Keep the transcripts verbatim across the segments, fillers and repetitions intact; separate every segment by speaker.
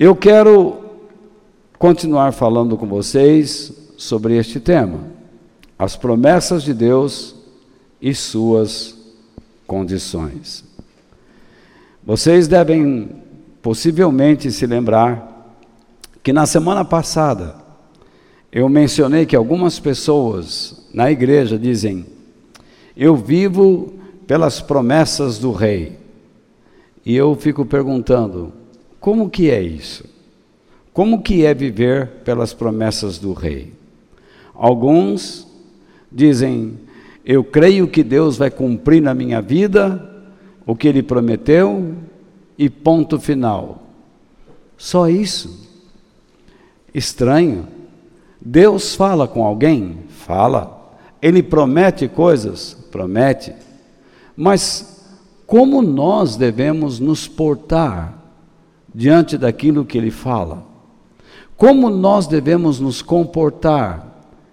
Speaker 1: Eu quero continuar falando com vocês sobre este tema, as promessas de Deus e suas condições. Vocês devem possivelmente se lembrar que na semana passada eu mencionei que algumas pessoas na igreja dizem: eu vivo pelas promessas do rei. E eu fico perguntando, como que é isso? Como que é viver pelas promessas do rei? Alguns dizem: eu creio que Deus vai cumprir na minha vida o que Ele prometeu e ponto final. Só isso? Estranho. Deus fala com alguém? Fala. Ele promete coisas? Promete. Mas como nós devemos nos portar diante daquilo que Ele fala? Como nós devemos nos comportar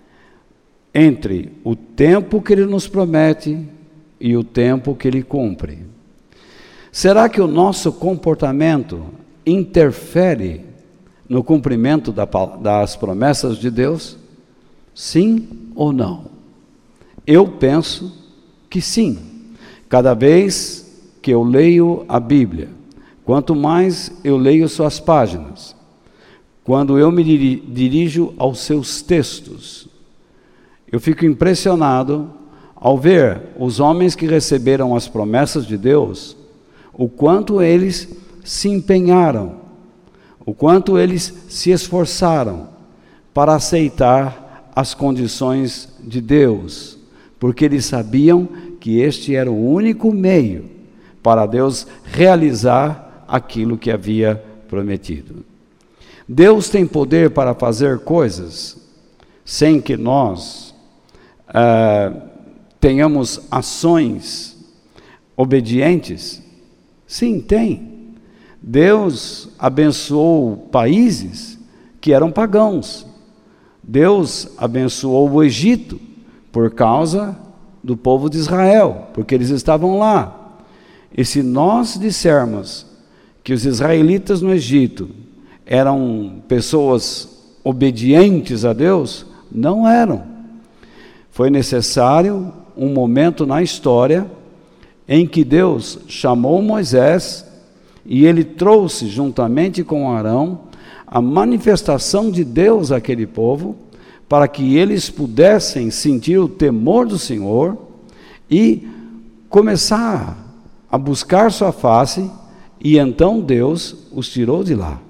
Speaker 1: entre o tempo que Ele nos promete e o tempo que Ele cumpre? Será que o nosso comportamento interfere no cumprimento da, das promessas de Deus? Sim ou não? Eu penso que sim. Cada vez que eu leio a Bíblia, quanto mais eu leio suas páginas, quando eu me dirijo aos seus textos, eu fico impressionado ao ver os homens que receberam as promessas de Deus, o quanto eles se empenharam, o quanto eles se esforçaram para aceitar as condições de Deus, porque eles sabiam que este era o único meio para Deus realizar aquilo que havia prometido. Deus tem poder para fazer coisas sem que nós ah, tenhamos ações obedientes? Sim, tem. Deus abençoou países que eram pagãos. Deus abençoou o Egito por causa do povo de Israel, porque eles estavam lá. E se nós dissermos que os israelitas no Egito eram pessoas obedientes a Deus, não eram. Foi necessário um momento na história em que Deus chamou Moisés e ele trouxe juntamente com Arão a manifestação de Deus àquele povo, para que eles pudessem sentir o temor do Senhor e começar a buscar sua face, e então Deus os tirou de lá.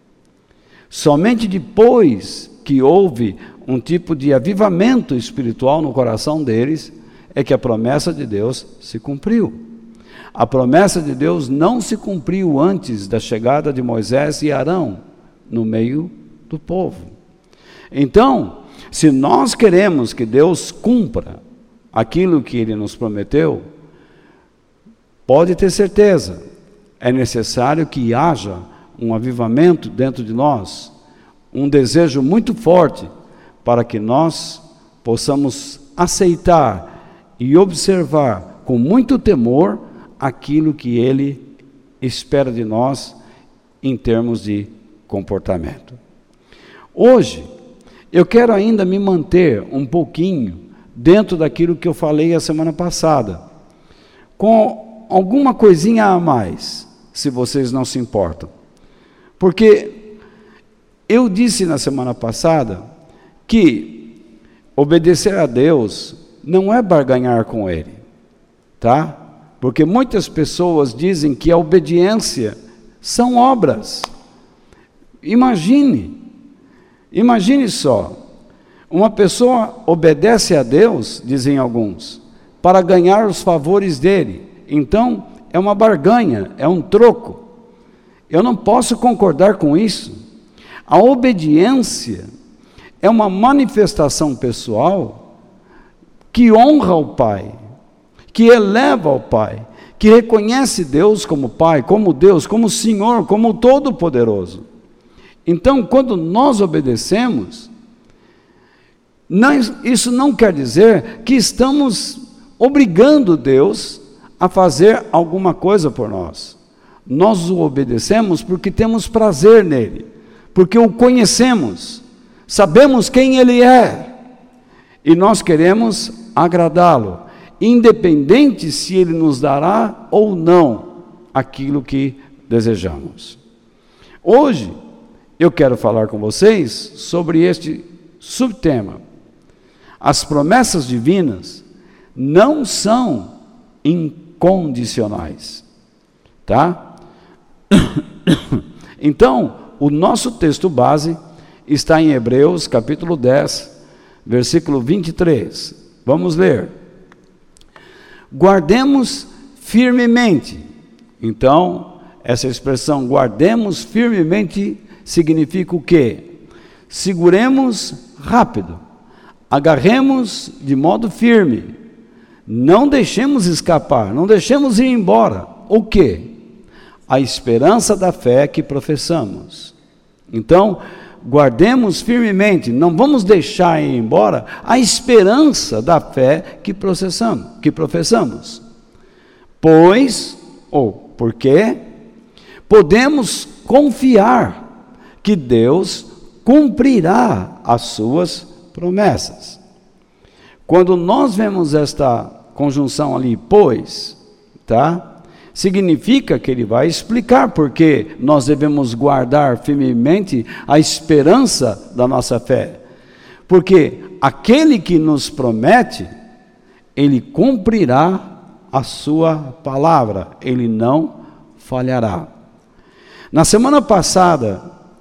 Speaker 1: Somente depois que houve um tipo de avivamento espiritual no coração deles, é que a promessa de Deus se cumpriu. A promessa de Deus não se cumpriu antes da chegada de Moisés e Arão no meio do povo. Então, se nós queremos que Deus cumpra aquilo que Ele nos prometeu, pode ter certeza, é necessário que haja um avivamento dentro de nós, um desejo muito forte para que nós possamos aceitar e observar com muito temor aquilo que Ele espera de nós em termos de comportamento. Hoje, eu quero ainda me manter um pouquinho dentro daquilo que eu falei a semana passada, com alguma coisinha a mais, se vocês não se importam. Porque eu disse na semana passada que obedecer a Deus não é barganhar com Ele, tá? Porque muitas pessoas dizem que a obediência são obras. Imagine, imagine só, uma pessoa obedece a Deus, dizem alguns, para ganhar os favores dele. Então, é uma barganha, é um troco. Eu não posso concordar com isso. A obediência é uma manifestação pessoal que honra o Pai, que eleva o Pai, que reconhece Deus como Pai, como Deus, como Senhor, como Todo-Poderoso. Então, quando nós obedecemos, não, isso não quer dizer que estamos obrigando Deus a fazer alguma coisa por nós. Nós o obedecemos porque temos prazer nele, porque o conhecemos, sabemos quem ele é, e nós queremos agradá-lo, independente se ele nos dará ou não aquilo que desejamos. Hoje, eu quero falar com vocês sobre este subtema. As promessas divinas não são incondicionais, tá? Então, o nosso texto base está em Hebreus, capítulo dez, versículo vinte e três. Vamos ler. Guardemos firmemente. Então, essa expressão guardemos firmemente significa o quê? Seguremos rápido, agarremos de modo firme, não deixemos escapar, não deixemos ir embora. O quê? A esperança da fé que professamos. Então, guardemos firmemente, não vamos deixar ir embora a esperança da fé que processamos, que professamos. Pois, ou porque, podemos confiar que Deus cumprirá as suas promessas. Quando nós vemos esta conjunção ali, pois, tá? Significa que ele vai explicar porque nós devemos guardar firmemente a esperança da nossa fé. Porque aquele que nos promete, ele cumprirá a sua palavra, ele não falhará. Na semana passada,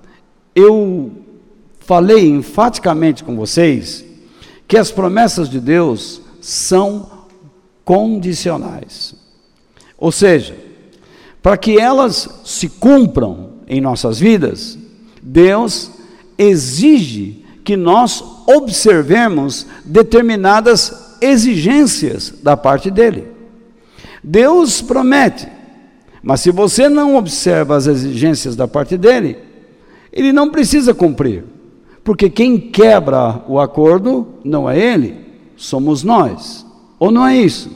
Speaker 1: eu falei enfaticamente com vocês que as promessas de Deus são condicionais. Ou seja, para que elas se cumpram em nossas vidas, Deus exige que nós observemos determinadas exigências da parte dele. Deus promete, mas se você não observa as exigências da parte dele, ele não precisa cumprir, porque quem quebra o acordo não é ele, somos nós. Ou não é isso?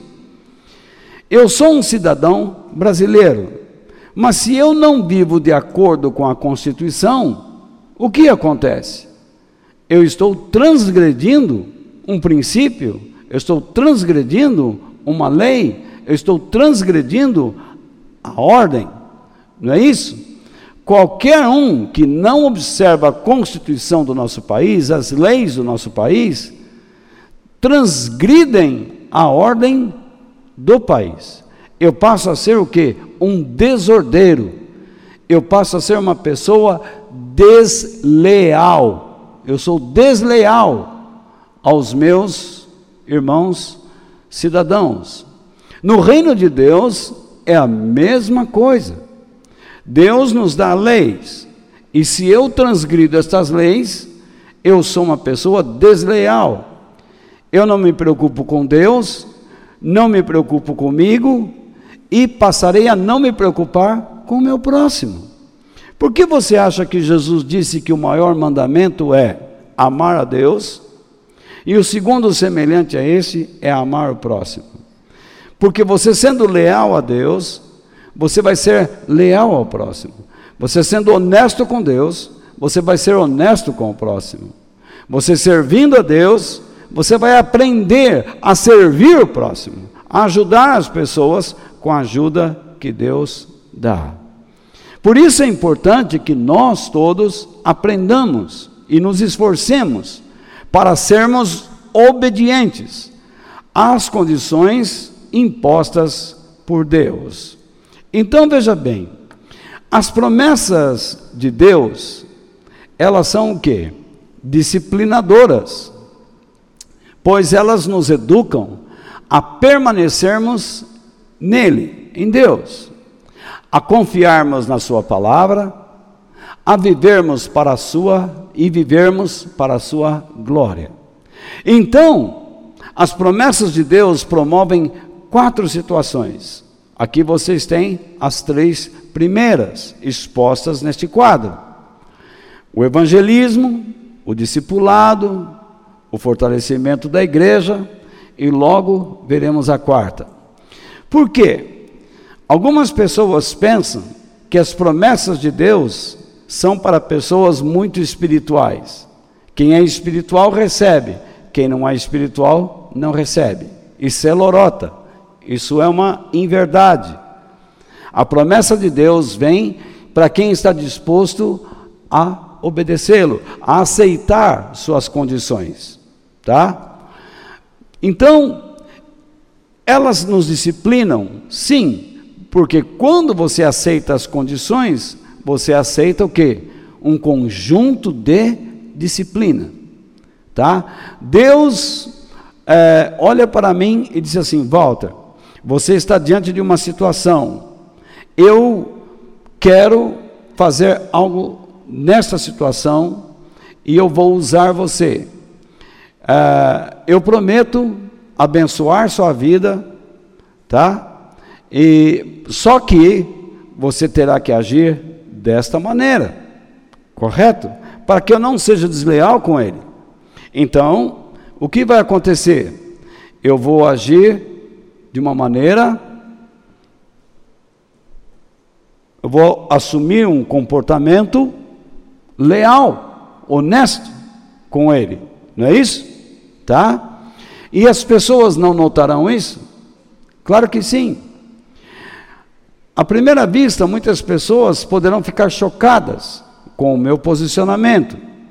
Speaker 1: Eu sou um cidadão brasileiro, mas se eu não vivo de acordo com a Constituição, o que acontece? Eu estou transgredindo um princípio, eu estou transgredindo uma lei, eu estou transgredindo a ordem, não é isso? Qualquer um que não observa a Constituição do nosso país, as leis do nosso país, transgridem a ordem do país. Eu passo a ser o quê? Um desordeiro. Eu passo a ser uma pessoa desleal. Eu sou desleal aos meus irmãos cidadãos. No reino de Deus é a mesma coisa. Deus nos dá leis, e se eu transgrido estas leis, eu sou uma pessoa desleal. Eu não me preocupo com Deus, não me preocupo comigo, e passarei a não me preocupar com o meu próximo. Por que você acha que Jesus disse que o maior mandamento é amar a Deus, e o segundo semelhante a esse é amar o próximo? Porque você sendo leal a Deus, você vai ser leal ao próximo. Você sendo honesto com Deus, você vai ser honesto com o próximo. Você servindo a Deus, você vai aprender a servir o próximo, a ajudar as pessoas com a ajuda que Deus dá. Por isso é importante que nós todos aprendamos e nos esforcemos para sermos obedientes às condições impostas por Deus. Então veja bem, as promessas de Deus, elas são o quê? Disciplinadoras, pois elas nos educam a permanecermos nele, em Deus, a confiarmos na sua palavra, a vivermos para a sua e vivermos para a sua glória. Então, as promessas de Deus promovem quatro situações. Aqui vocês têm as três primeiras expostas neste quadro: o evangelismo, o discipulado, o fortalecimento da igreja, e logo veremos a quarta. Por quê? Algumas pessoas pensam que as promessas de Deus são para pessoas muito espirituais. Quem é espiritual recebe, quem não é espiritual não recebe. Isso é lorota, isso é uma inverdade. A promessa de Deus vem para quem está disposto a obedecê-lo, a aceitar suas condições, tá? Então, elas nos disciplinam, sim, porque quando você aceita as condições, você aceita o quê? Um conjunto de disciplina, tá? Deus é, olha para mim e diz assim: Walter, você está diante de uma situação, eu quero fazer algo nesta situação e eu vou usar você. É, eu prometo abençoar sua vida, tá? E só que você terá que agir desta maneira, correto? Para que eu não seja desleal com ele. Então, o que vai acontecer? Eu vou agir de uma maneira, eu vou assumir um comportamento leal, honesto com ele, não é isso? Tá? E as pessoas não notarão isso? Claro que sim. À primeira vista, muitas pessoas poderão ficar chocadas com o meu posicionamento,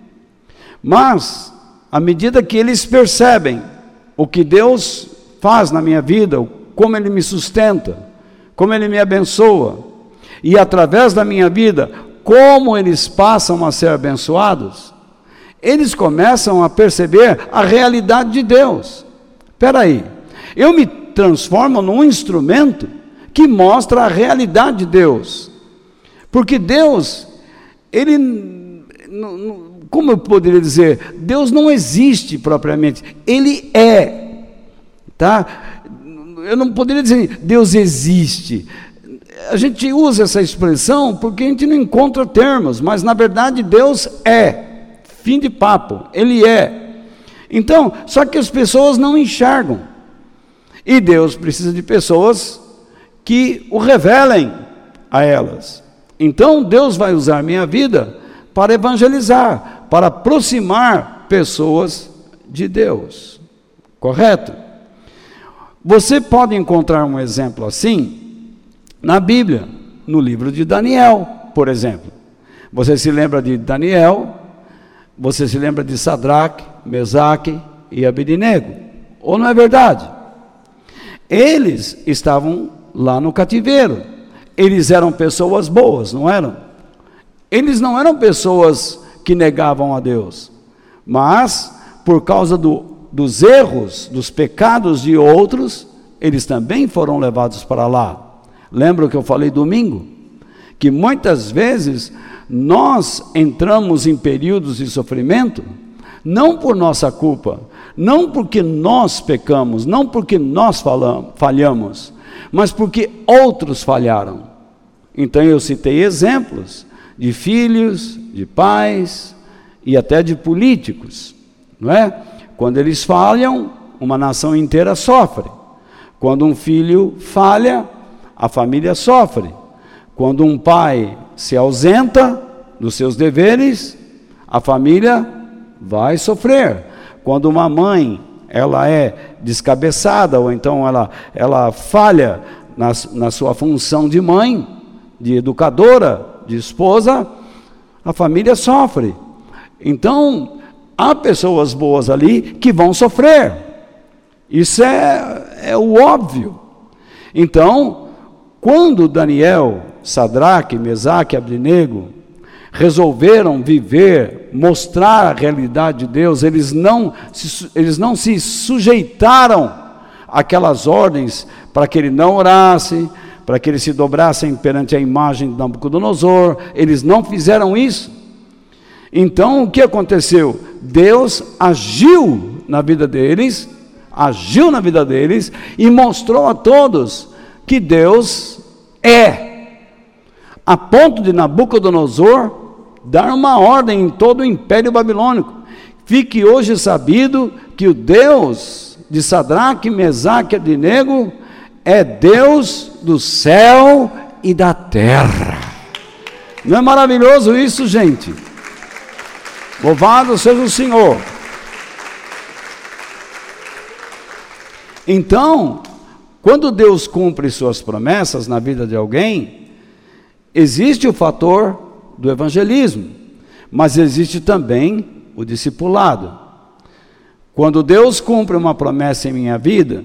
Speaker 1: mas à medida que eles percebem o que Deus faz na minha vida, como Ele me sustenta, como Ele me abençoa, e através da minha vida, como eles passam a ser abençoados, eles começam a perceber a realidade de Deus. Espera aí, eu me transformo num instrumento que mostra a realidade de Deus, porque Deus, Ele, como eu poderia dizer, Deus não existe propriamente, Ele é, tá? Eu não poderia dizer Deus existe. A gente usa essa expressão porque a gente não encontra termos, mas na verdade Deus é, fim de papo, Ele é. Então, só que as pessoas não enxergam, e Deus precisa de pessoas que o revelem a elas. Então Deus vai usar minha vida para evangelizar, para aproximar pessoas de Deus, correto? Você pode encontrar um exemplo assim na Bíblia, no livro de Daniel, por exemplo. Você se lembra de Daniel, você se lembra de Sadraque, Mesaque e Abednego, ou não é verdade? Eles estavam lá no cativeiro, eles eram pessoas boas, não eram? Eles não eram pessoas que negavam a Deus, mas por causa do, dos erros, dos pecados de outros, eles também foram levados para lá. Lembra o que eu falei domingo? Que muitas vezes nós entramos em períodos de sofrimento, não por nossa culpa, não porque nós pecamos, não porque nós falamos, falhamos, mas porque outros falharam. Então eu citei exemplos de filhos, de pais e até de políticos, não é? Quando eles falham, uma nação inteira sofre. Quando um filho falha, a família sofre. Quando um pai se ausenta dos seus deveres, a família vai sofrer. Quando uma mãe, ela é descabeçada, ou então ela, ela falha na, na sua função de mãe, de educadora, de esposa, a família sofre. Então, há pessoas boas ali que vão sofrer. Isso é, é o óbvio. Então, quando Daniel, Sadraque, Mesaque e Abednego resolveram viver, mostrar a realidade de Deus, eles não se, eles não se sujeitaram àquelas ordens para que ele não orasse, para que eles se dobrassem perante a imagem de Nabucodonosor. Eles não fizeram isso. Então o que aconteceu? Deus agiu na vida deles, agiu na vida deles e mostrou a todos que Deus é, a ponto de Nabucodonosor dar uma ordem em todo o Império Babilônico: fique hoje sabido que o Deus de Sadraque, Mesaque e Abednego é Deus do céu e da terra. Não é maravilhoso isso, gente? Louvado seja o Senhor. Então, quando Deus cumpre suas promessas na vida de alguém, existe o fator do evangelismo, mas existe também o discipulado. Quando Deus cumpre uma promessa em minha vida,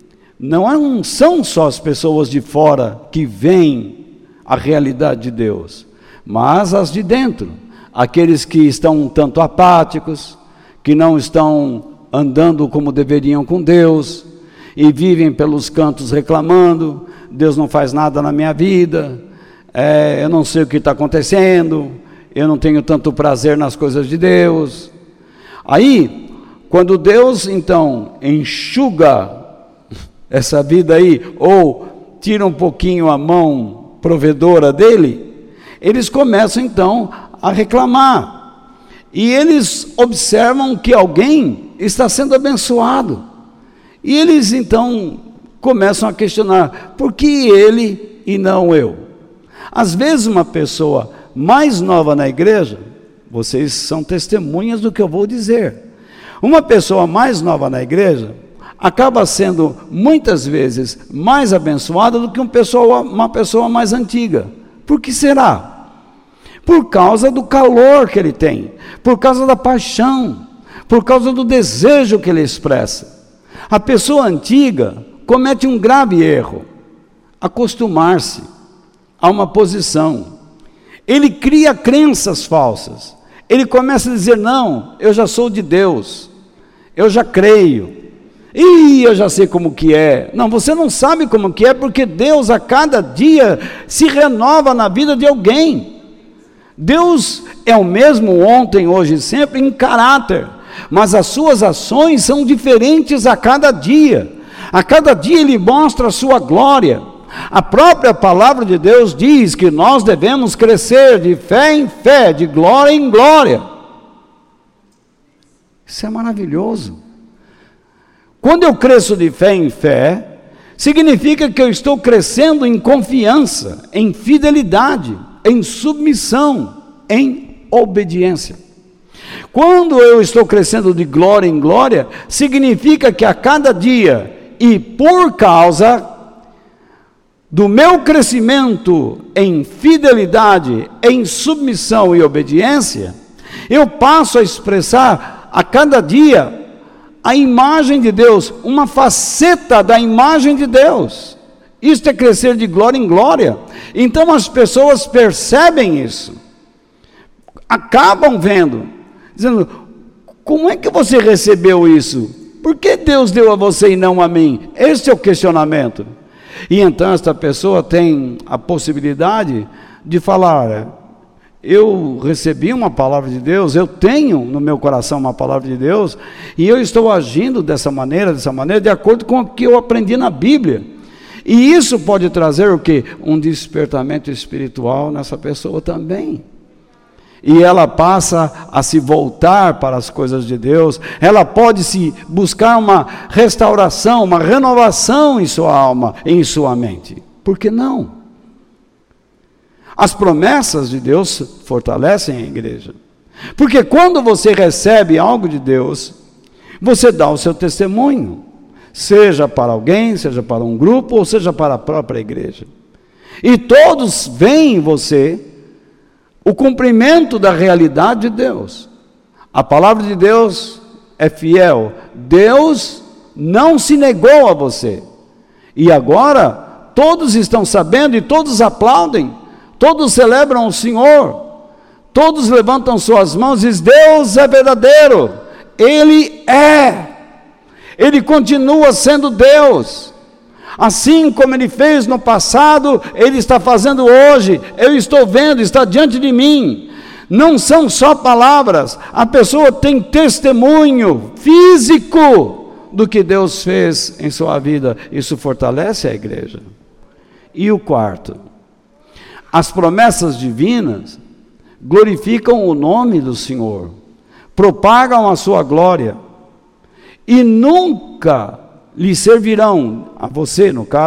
Speaker 1: não são só as pessoas de fora que veem a realidade de Deus, mas as de dentro, aqueles que estão um tanto apáticos, que não estão andando como deveriam com Deus, e vivem pelos cantos reclamando, Deus não faz nada na minha vida, é, eu não sei o que está acontecendo, eu não tenho tanto prazer nas coisas de Deus. Aí, quando Deus então enxuga essa vida aí, ou tira um pouquinho a mão provedora dele, eles começam então a reclamar, e eles observam que alguém está sendo abençoado, e eles então começam a questionar, por que ele e não eu? Às vezes uma pessoa mais nova na igreja, vocês são testemunhas do que eu vou dizer, uma pessoa mais nova na igreja, acaba sendo muitas vezes mais abençoada do que uma pessoa, uma pessoa mais antiga. Por que será? Por causa do calor que ele tem, por causa da paixão, por causa do desejo que ele expressa. A pessoa antiga comete um grave erro, acostumar-se a uma posição. Ele cria crenças falsas. Ele começa a dizer, não, eu já sou de Deus, eu já creio, e eu já sei como que é. Não, você não sabe como que é, porque Deus a cada dia se renova na vida de alguém. Deus é o mesmo ontem, hoje e sempre em caráter, mas as suas ações são diferentes a cada dia. A cada dia Ele mostra a sua glória. A própria palavra de Deus diz que nós devemos crescer de fé em fé, de glória em glória. Isso é maravilhoso. Quando eu cresço de fé em fé, significa que eu estou crescendo em confiança, em fidelidade, em submissão, em obediência. Quando eu estou crescendo de glória em glória, significa que a cada dia, e por causa do meu crescimento em fidelidade, em submissão e obediência, eu passo a expressar a cada dia a imagem de Deus, uma faceta da imagem de Deus. Isto é crescer de glória em glória. Então as pessoas percebem isso, acabam vendo, dizendo, como é que você recebeu isso? Por que Deus deu a você e não a mim? Esse é o questionamento. E então esta pessoa tem a possibilidade de falar, eu recebi uma palavra de Deus, eu tenho no meu coração uma palavra de Deus, e eu estou agindo dessa maneira, dessa maneira, de acordo com o que eu aprendi na Bíblia. E isso pode trazer o quê? Um despertamento espiritual nessa pessoa também. E ela passa a se voltar para as coisas de Deus, ela pode se buscar uma restauração, uma renovação em sua alma, em sua mente. Por que não? As promessas de Deus fortalecem a igreja. Porque quando você recebe algo de Deus, você dá o seu testemunho, seja para alguém, seja para um grupo, ou seja para a própria igreja. E todos veem em você o cumprimento da realidade de Deus. A palavra de Deus é fiel. Deus não se negou a você. E agora, todos estão sabendo e todos aplaudem. Todos celebram o Senhor. Todos levantam suas mãos e dizem, Deus é verdadeiro. Ele é. Ele continua sendo Deus. Assim como Ele fez no passado, Ele está fazendo hoje. Eu estou vendo, está diante de mim. Não são só palavras. A pessoa tem testemunho físico do que Deus fez em sua vida. Isso fortalece a igreja. E o quarto, as promessas divinas glorificam o nome do Senhor, propagam a sua glória, e nunca lhe servirão, a você no caso,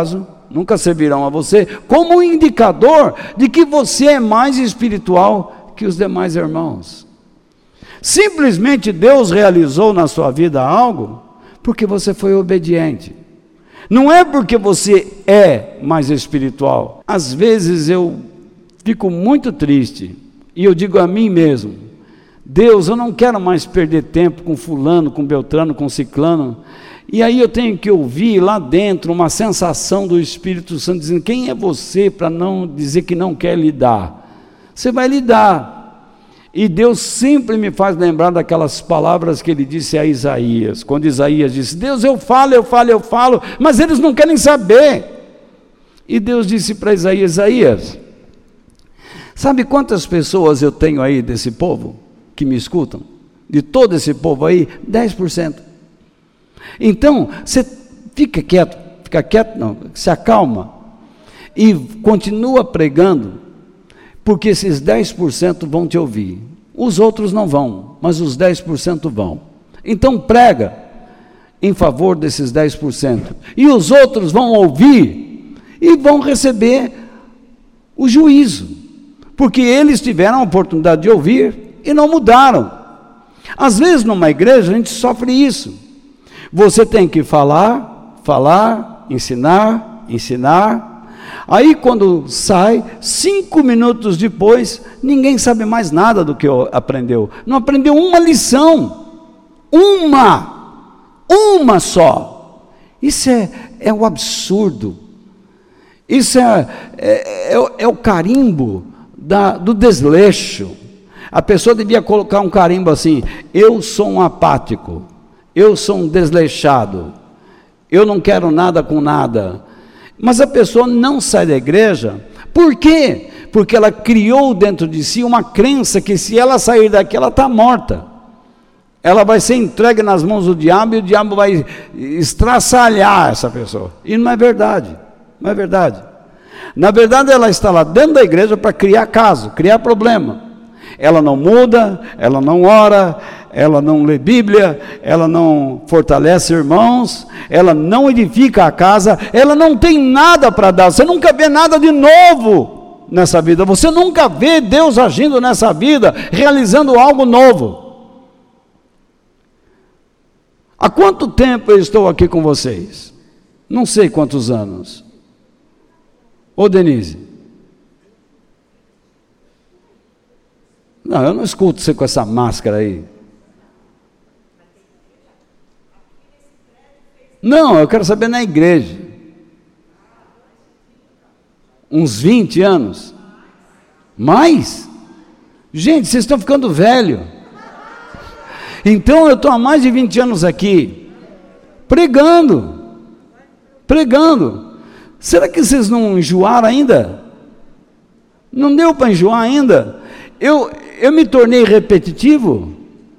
Speaker 1: nunca servirão a você como um indicador de que você é mais espiritual que os demais irmãos. Simplesmente Deus realizou na sua vida algo porque você foi obediente. Não é porque você é mais espiritual. Às vezes eu fico muito triste e eu digo a mim mesmo: Deus, eu não quero mais perder tempo com fulano, com beltrano, com ciclano. E aí eu tenho que ouvir lá dentro uma sensação do Espírito Santo dizendo: quem é você para não dizer que não quer lidar? Você vai lidar. E Deus sempre me faz lembrar daquelas palavras que ele disse a Isaías, quando Isaías disse: Deus, eu falo, eu falo, eu falo, mas eles não querem saber. E Deus disse para Isaías: Isaías, sabe quantas pessoas eu tenho aí desse povo que me escutam? De todo esse povo aí, dez por cento. Então, você fica quieto, fica quieto não, se acalma e continua pregando, porque esses dez por cento vão te ouvir. Os outros não vão, mas os dez por cento vão. Então prega em favor desses dez por cento. E os outros vão ouvir e vão receber o juízo, porque eles tiveram a oportunidade de ouvir e não mudaram. Às vezes numa igreja a gente sofre isso. Você tem que falar, falar, ensinar, ensinar. Aí quando sai, cinco minutos depois, ninguém sabe mais nada do que aprendeu. Não aprendeu uma lição. Uma. Uma só. Isso é, é um absurdo. Isso é, é, é, é o carimbo da, do desleixo. A pessoa devia colocar um carimbo assim: eu sou um apático, eu sou um desleixado, eu não quero nada com nada. Mas a pessoa não sai da igreja. Por quê? Porque ela criou dentro de si uma crença que se ela sair daqui, ela está morta. Ela vai ser entregue nas mãos do diabo e o diabo vai estraçalhar essa pessoa. E não é verdade. Não é verdade. Na verdade, ela está lá dentro da igreja para criar caso, criar problema. Ela não muda, ela não ora, ela não lê Bíblia, ela não fortalece irmãos, ela não edifica a casa, ela não tem nada para dar. Você nunca vê nada de novo nessa vida, você nunca vê Deus agindo nessa vida, realizando algo novo. Há quanto tempo eu estou aqui com vocês? Não sei quantos anos. Ô Denise? Não, eu não escuto você com essa máscara aí. Não, eu quero saber na igreja. Uns vinte anos? Mais? Gente, vocês estão ficando velho. Então eu estou há mais de vinte anos aqui, pregando, pregando. Será que vocês não enjoaram ainda? Não deu para enjoar ainda? Eu, eu me tornei repetitivo?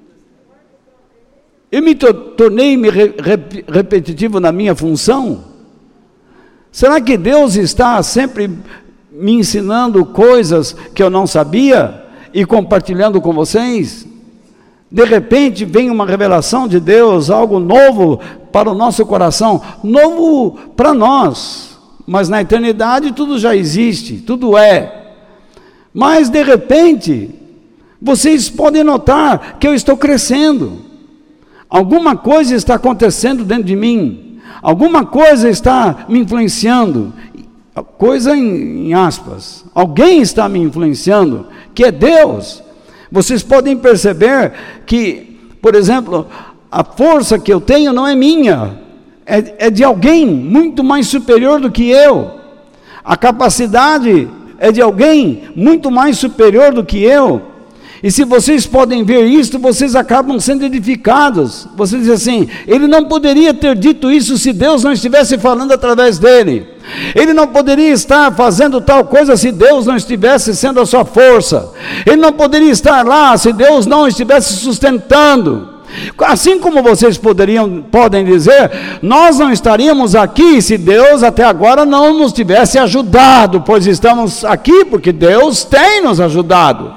Speaker 1: Eu me to tornei -me re re repetitivo na minha função? Será que Deus está sempre me ensinando coisas que eu não sabia e compartilhando com vocês? De repente vem uma revelação de Deus, algo novo para o nosso coração, novo para nós, mas na eternidade tudo já existe, tudo é. Mas de repente, vocês podem notar que eu estou crescendo. Alguma coisa está acontecendo dentro de mim. Alguma coisa está me influenciando. Coisa em, em aspas. Alguém está me influenciando, que é Deus. Vocês podem perceber que, por exemplo, a força que eu tenho não é minha. É, é de alguém muito mais superior do que eu. A capacidade é de alguém muito mais superior do que eu. E se vocês podem ver isto, vocês acabam sendo edificados. Vocês dizem assim: ele não poderia ter dito isso se Deus não estivesse falando através dele. Ele não poderia estar fazendo tal coisa se Deus não estivesse sendo a sua força. Ele não poderia estar lá se Deus não estivesse sustentando. Assim como vocês poderiam, podem dizer, nós não estaríamos aqui se Deus até agora não nos tivesse ajudado, pois estamos aqui porque Deus tem nos ajudado.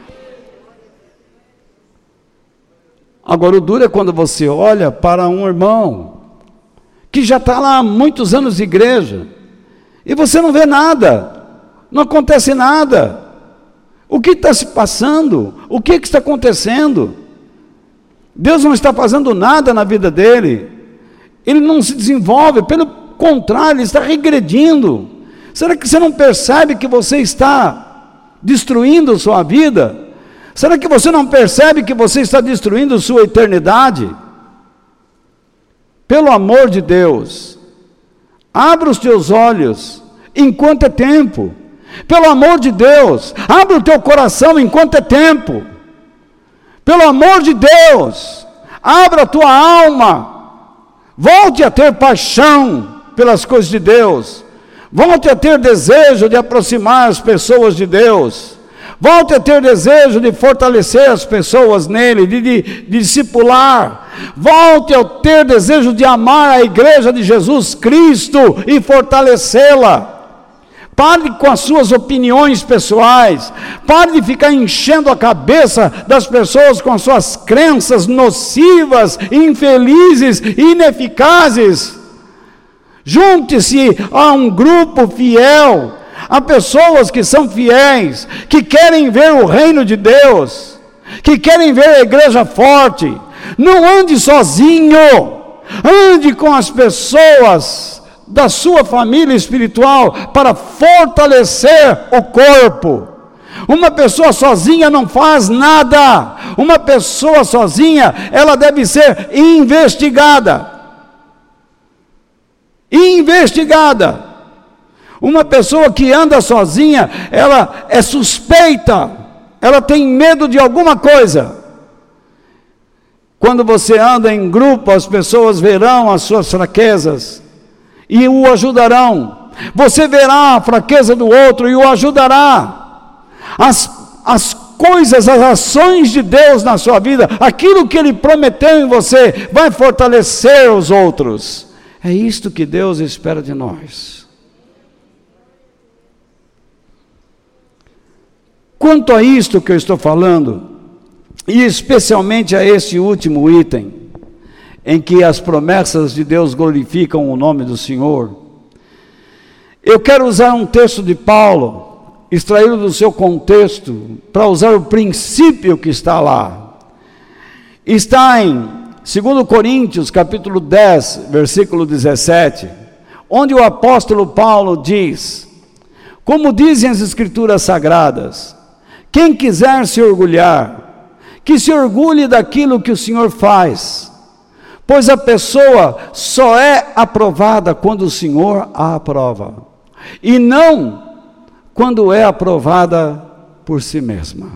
Speaker 1: Agora o duro é quando você olha para um irmão que já está lá há muitos anos de igreja E você não vê nada, não acontece nada. O que está se passando? O que, que está acontecendo? Deus não está fazendo nada na vida dele. Ele não se desenvolve, pelo contrário, ele está regredindo. Será que você não percebe que você está destruindo sua vida? Será que você não percebe que você está destruindo sua eternidade? Pelo amor de Deus, abra os teus olhos enquanto é tempo. Pelo amor de Deus, abra o teu coração enquanto é tempo. Pelo amor de Deus, abra a tua alma. Volte a ter paixão pelas coisas de Deus. Volte a ter desejo de aproximar as pessoas de Deus. Volte a ter desejo de fortalecer as pessoas nele, de, de, de discipular. Volte a ter desejo de amar a igreja de Jesus Cristo e fortalecê-la. Pare com as suas opiniões pessoais. Pare de ficar enchendo a cabeça das pessoas com as suas crenças nocivas, infelizes e ineficazes. Junte-se a um grupo fiel, a pessoas que são fiéis, que querem ver o reino de Deus, que querem ver a igreja forte. Não ande sozinho, ande com as pessoas da sua família espiritual para fortalecer o corpo. Uma pessoa sozinha não faz nada. Uma pessoa sozinha, ela deve ser investigada. Investigada. Uma pessoa que anda sozinha, ela é suspeita, ela tem medo de alguma coisa. Quando você anda em grupo, as pessoas verão as suas fraquezas e o ajudarão. Você verá a fraqueza do outro e o ajudará. As, as coisas, as ações de Deus na sua vida, aquilo que Ele prometeu em você, vai fortalecer os outros. É isto que Deus espera de nós. Quanto a isto que eu estou falando, e especialmente a este último item, em que as promessas de Deus glorificam o nome do Senhor, eu quero usar um texto de Paulo, extraído do seu contexto, para usar o princípio que está lá. Está em dois Coríntios, capítulo dez, versículo dezessete, onde o apóstolo Paulo diz: como dizem as Escrituras Sagradas, quem quiser se orgulhar, que se orgulhe daquilo que o Senhor faz, pois a pessoa só é aprovada quando o Senhor a aprova, e não quando é aprovada por si mesma.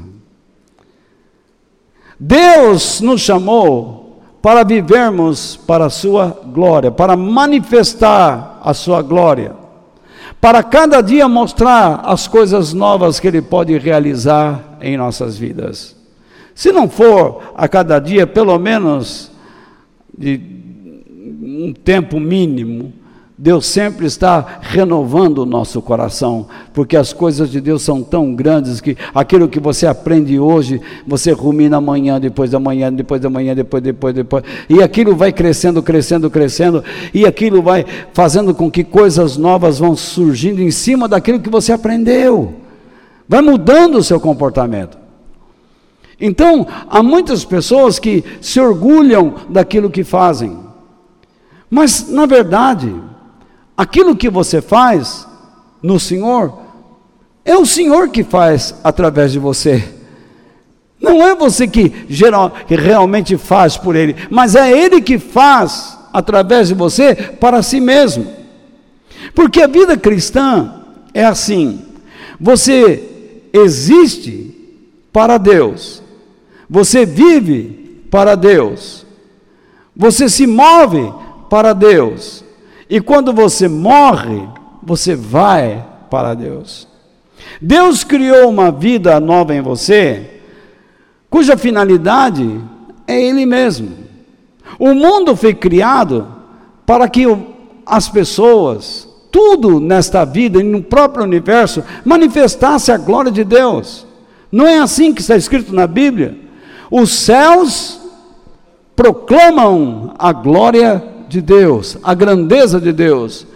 Speaker 1: Deus nos chamou para vivermos para a sua glória, para manifestar a sua glória, para cada dia mostrar as coisas novas que Ele pode realizar em nossas vidas. Se não for a cada dia, pelo menos de um tempo mínimo, Deus sempre está renovando o nosso coração, porque as coisas de Deus são tão grandes que aquilo que você aprende hoje, você rumina amanhã, depois da manhã, depois da manhã, depois, depois, depois, e aquilo vai crescendo, crescendo, crescendo, e aquilo vai fazendo com que coisas novas vão surgindo em cima daquilo que você aprendeu, vai mudando o seu comportamento. Então, há muitas pessoas que se orgulham daquilo que fazem, mas, na verdade, aquilo que você faz no Senhor, é o Senhor que faz através de você. Não é você que, geral, que realmente faz por Ele, mas é Ele que faz através de você para si mesmo. Porque a vida cristã é assim: você existe para Deus, você vive para Deus, você se move para Deus, e quando você morre, você vai para Deus. Deus criou uma vida nova em você, cuja finalidade é Ele mesmo. O mundo foi criado para que as pessoas, tudo nesta vida e no próprio universo, manifestasse a glória de Deus. Não é assim que está escrito na Bíblia? Os céus proclamam a glória de Deus, a grandeza de Deus.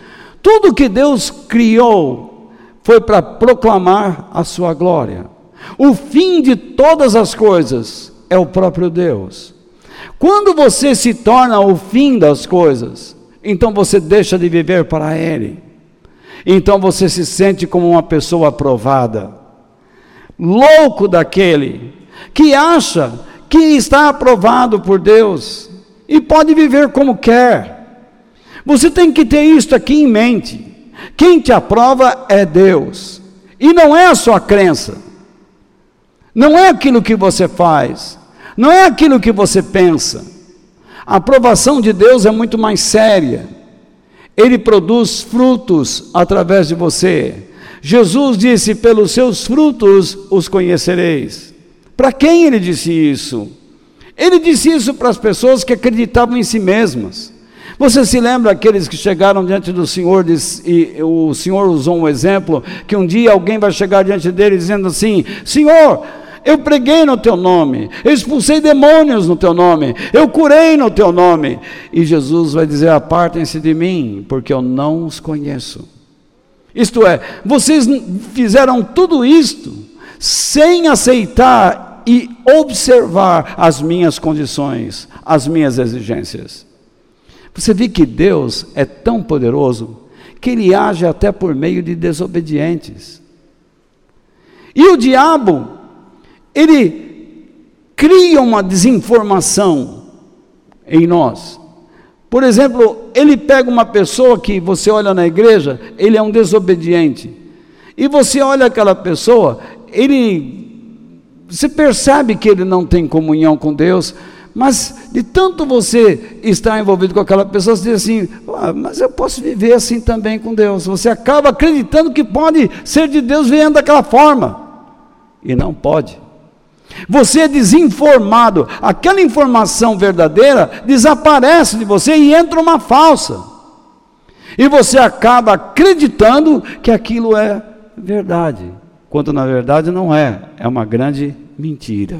Speaker 1: Tudo que Deus criou foi para proclamar a sua glória. O fim de todas as coisas é o próprio Deus. Quando você se torna o fim das coisas, então você deixa de viver para Ele. Então você se sente como uma pessoa aprovada. Louco daquele que acha que está aprovado por Deus e pode viver como quer. Você tem que ter isso aqui em mente. Quem te aprova é Deus. E não é a sua crença. Não é aquilo que você faz. Não é aquilo que você pensa. A aprovação de Deus é muito mais séria. Ele produz frutos através de você. Jesus disse: pelos seus frutos os conhecereis. Para quem ele disse isso? Ele disse isso para as pessoas que acreditavam em si mesmas. Você se lembra aqueles que chegaram diante do Senhor e o Senhor usou um exemplo, que um dia alguém vai chegar diante dele dizendo assim: Senhor, eu preguei no teu nome, eu expulsei demônios no teu nome, eu curei no teu nome. E Jesus vai dizer: apartem-se de mim, porque eu não os conheço. Isto é, vocês fizeram tudo isto sem aceitar e observar as minhas condições, as minhas exigências. Você vê que Deus é tão poderoso que Ele age até por meio de desobedientes. E o diabo, ele cria uma desinformação em nós. Por exemplo, ele pega uma pessoa que você olha na igreja, ele é um desobediente. E você olha aquela pessoa, ele, você percebe que ele não tem comunhão com Deus, mas de tanto você estar envolvido com aquela pessoa, você diz assim: ah, mas eu posso viver assim também com Deus. Você acaba acreditando que pode ser de Deus vivendo daquela forma, e não pode. Você é desinformado, aquela informação verdadeira desaparece de você e entra uma falsa, e você acaba acreditando que aquilo é verdade, quando na verdade não é, é uma grande mentira.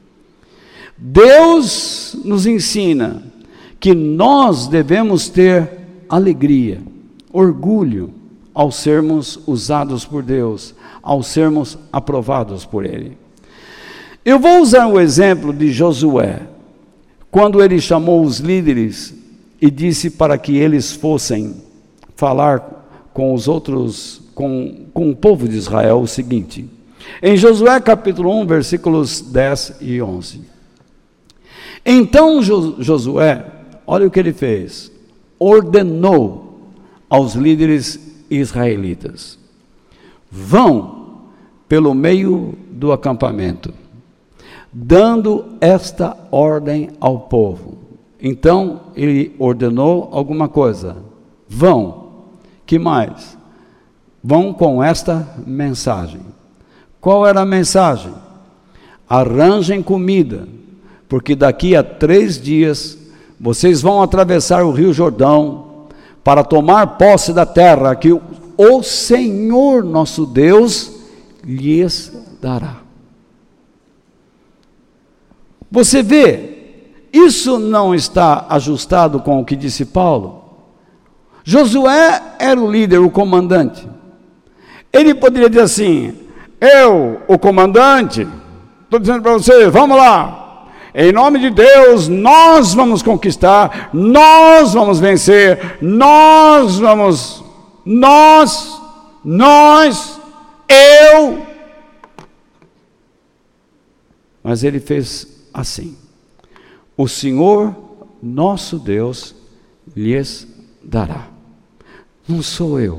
Speaker 1: Deus nos ensina que nós devemos ter alegria, orgulho, ao sermos usados por Deus, ao sermos aprovados por Ele. Eu vou usar o exemplo de Josué, quando ele chamou os líderes e disse para que eles fossem falar com os outros, com, com o povo de Israel o seguinte, em Josué capítulo um, versículos dez e onze. Então Josué, olha o que ele fez, ordenou aos líderes israelitas: vão pelo meio do acampamento, dando esta ordem ao povo. Então ele ordenou alguma coisa: vão, que mais? Vão com esta mensagem. Qual era a mensagem? Arranjem comida, porque daqui a três dias vocês vão atravessar o rio Jordão para tomar posse da terra que o Senhor nosso Deus lhes dará. Você vê, isso não está ajustado com o que disse Paulo? Josué era o líder, o comandante. Ele poderia dizer assim: eu, o comandante, estou dizendo para você, vamos lá, em nome de Deus, nós vamos conquistar, nós vamos vencer, nós vamos, nós, nós, eu. Mas ele fez assim: o Senhor nosso Deus lhes dará. Não sou eu.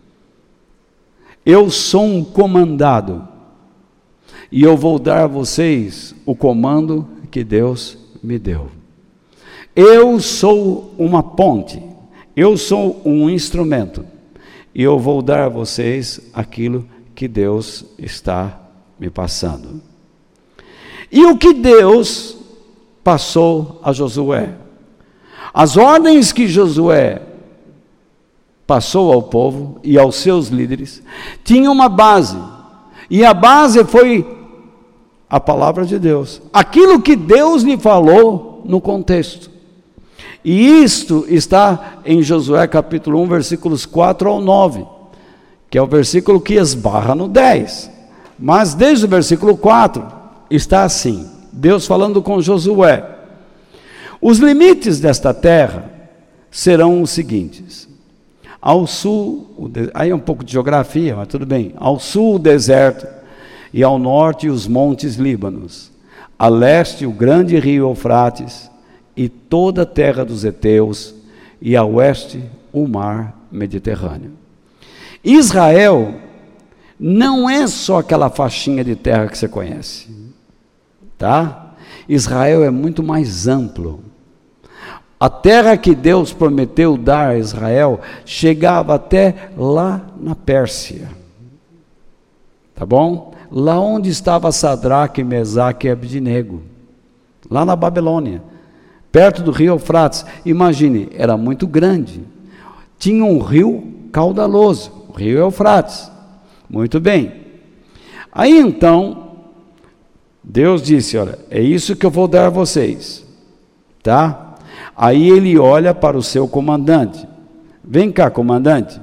Speaker 1: Eu sou um comandado, e eu vou dar a vocês o comando que Deus me deu. Eu sou uma ponte, eu sou um instrumento, e eu vou dar a vocês aquilo que Deus está me passando. E o que Deus passou a Josué? As ordens que Josué passou ao povo e aos seus líderes tinham uma base, e a base foi a palavra de Deus, aquilo que Deus lhe falou no contexto. E isto está em Josué capítulo um, versículos quatro ao nove, que é o versículo que esbarra no dez. Mas desde o versículo quatro está assim, Deus falando com Josué: os limites desta terra serão os seguintes: ao sul, aí é um pouco de geografia, mas tudo bem, ao sul o deserto, e ao norte os montes Líbanos, a leste o grande rio Eufrates, e toda a terra dos heteus, e a oeste o mar Mediterrâneo. Israel não é só aquela faixinha de terra que você conhece, tá? Israel é muito mais amplo. A terra que Deus prometeu dar a Israel chegava até lá na Pérsia, tá bom? Lá onde estava Sadraque, Mesaque e Abednego, lá na Babilônia, perto do rio Eufrates. Imagine, era muito grande, tinha um rio caudaloso, o rio Eufrates. Muito bem, aí então Deus disse: olha, é isso que eu vou dar a vocês, tá? Aí ele olha para o seu comandante: vem cá, comandante,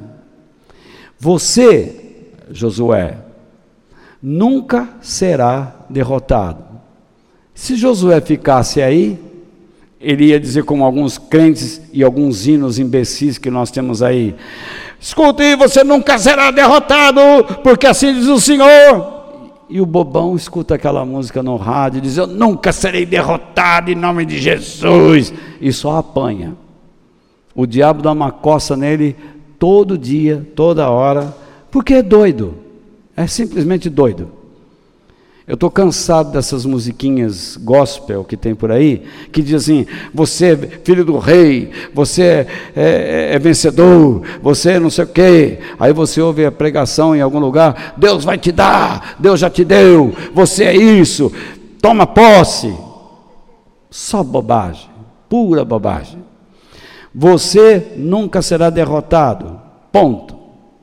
Speaker 1: você, Josué, nunca será derrotado. Se Josué ficasse aí, ele ia dizer, como alguns crentes e alguns hinos imbecis que nós temos aí: escute, você nunca será derrotado, porque assim diz o Senhor. E o bobão escuta aquela música no rádio e diz: eu nunca serei derrotado em nome de Jesus, e só apanha. O diabo dá uma coça nele todo dia, toda hora, porque é doido, é simplesmente doido. Eu estou cansado dessas musiquinhas gospel que tem por aí, que dizem: você é filho do rei, você é, é, é vencedor, você é não sei o quê. Aí você ouve a pregação em algum lugar: Deus vai te dar, Deus já te deu, você é isso, toma posse. Só bobagem, pura bobagem. Você nunca será derrotado, ponto.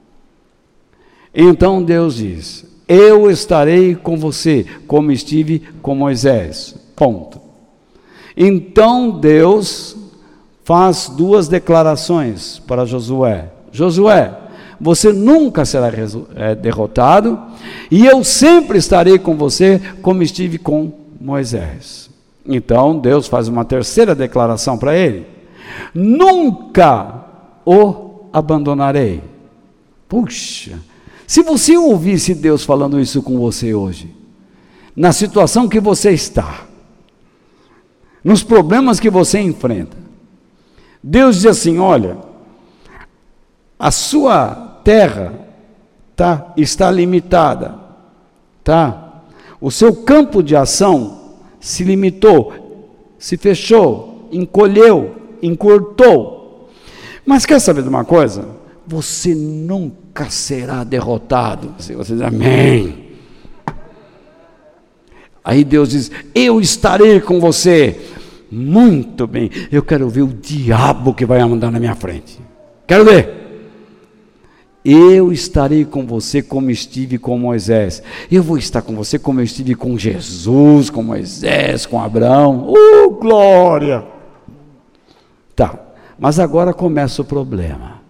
Speaker 1: Então Deus diz: eu estarei com você, como estive com Moisés, ponto. Então Deus faz duas declarações para Josué: Josué, você nunca será derrotado, e eu sempre estarei com você, como estive com Moisés. Então Deus faz uma terceira declaração para ele: nunca o abandonarei. Puxa, se você ouvisse Deus falando isso com você hoje, na situação que você está, nos problemas que você enfrenta, Deus diz assim: olha, a sua terra, tá, está limitada, tá? O seu campo de ação se limitou, se fechou, encolheu, encurtou. Mas quer saber de uma coisa? Você nunca será derrotado. Você diz amém. Aí Deus diz: eu estarei com você. Muito bem, eu quero ver o diabo que vai andar na minha frente. Quero ver. Eu estarei com você como estive com Moisés. Eu vou estar com você como eu estive com Jesus, com Moisés, com Abraão. Uh, glória! Tá, mas agora começa o problema.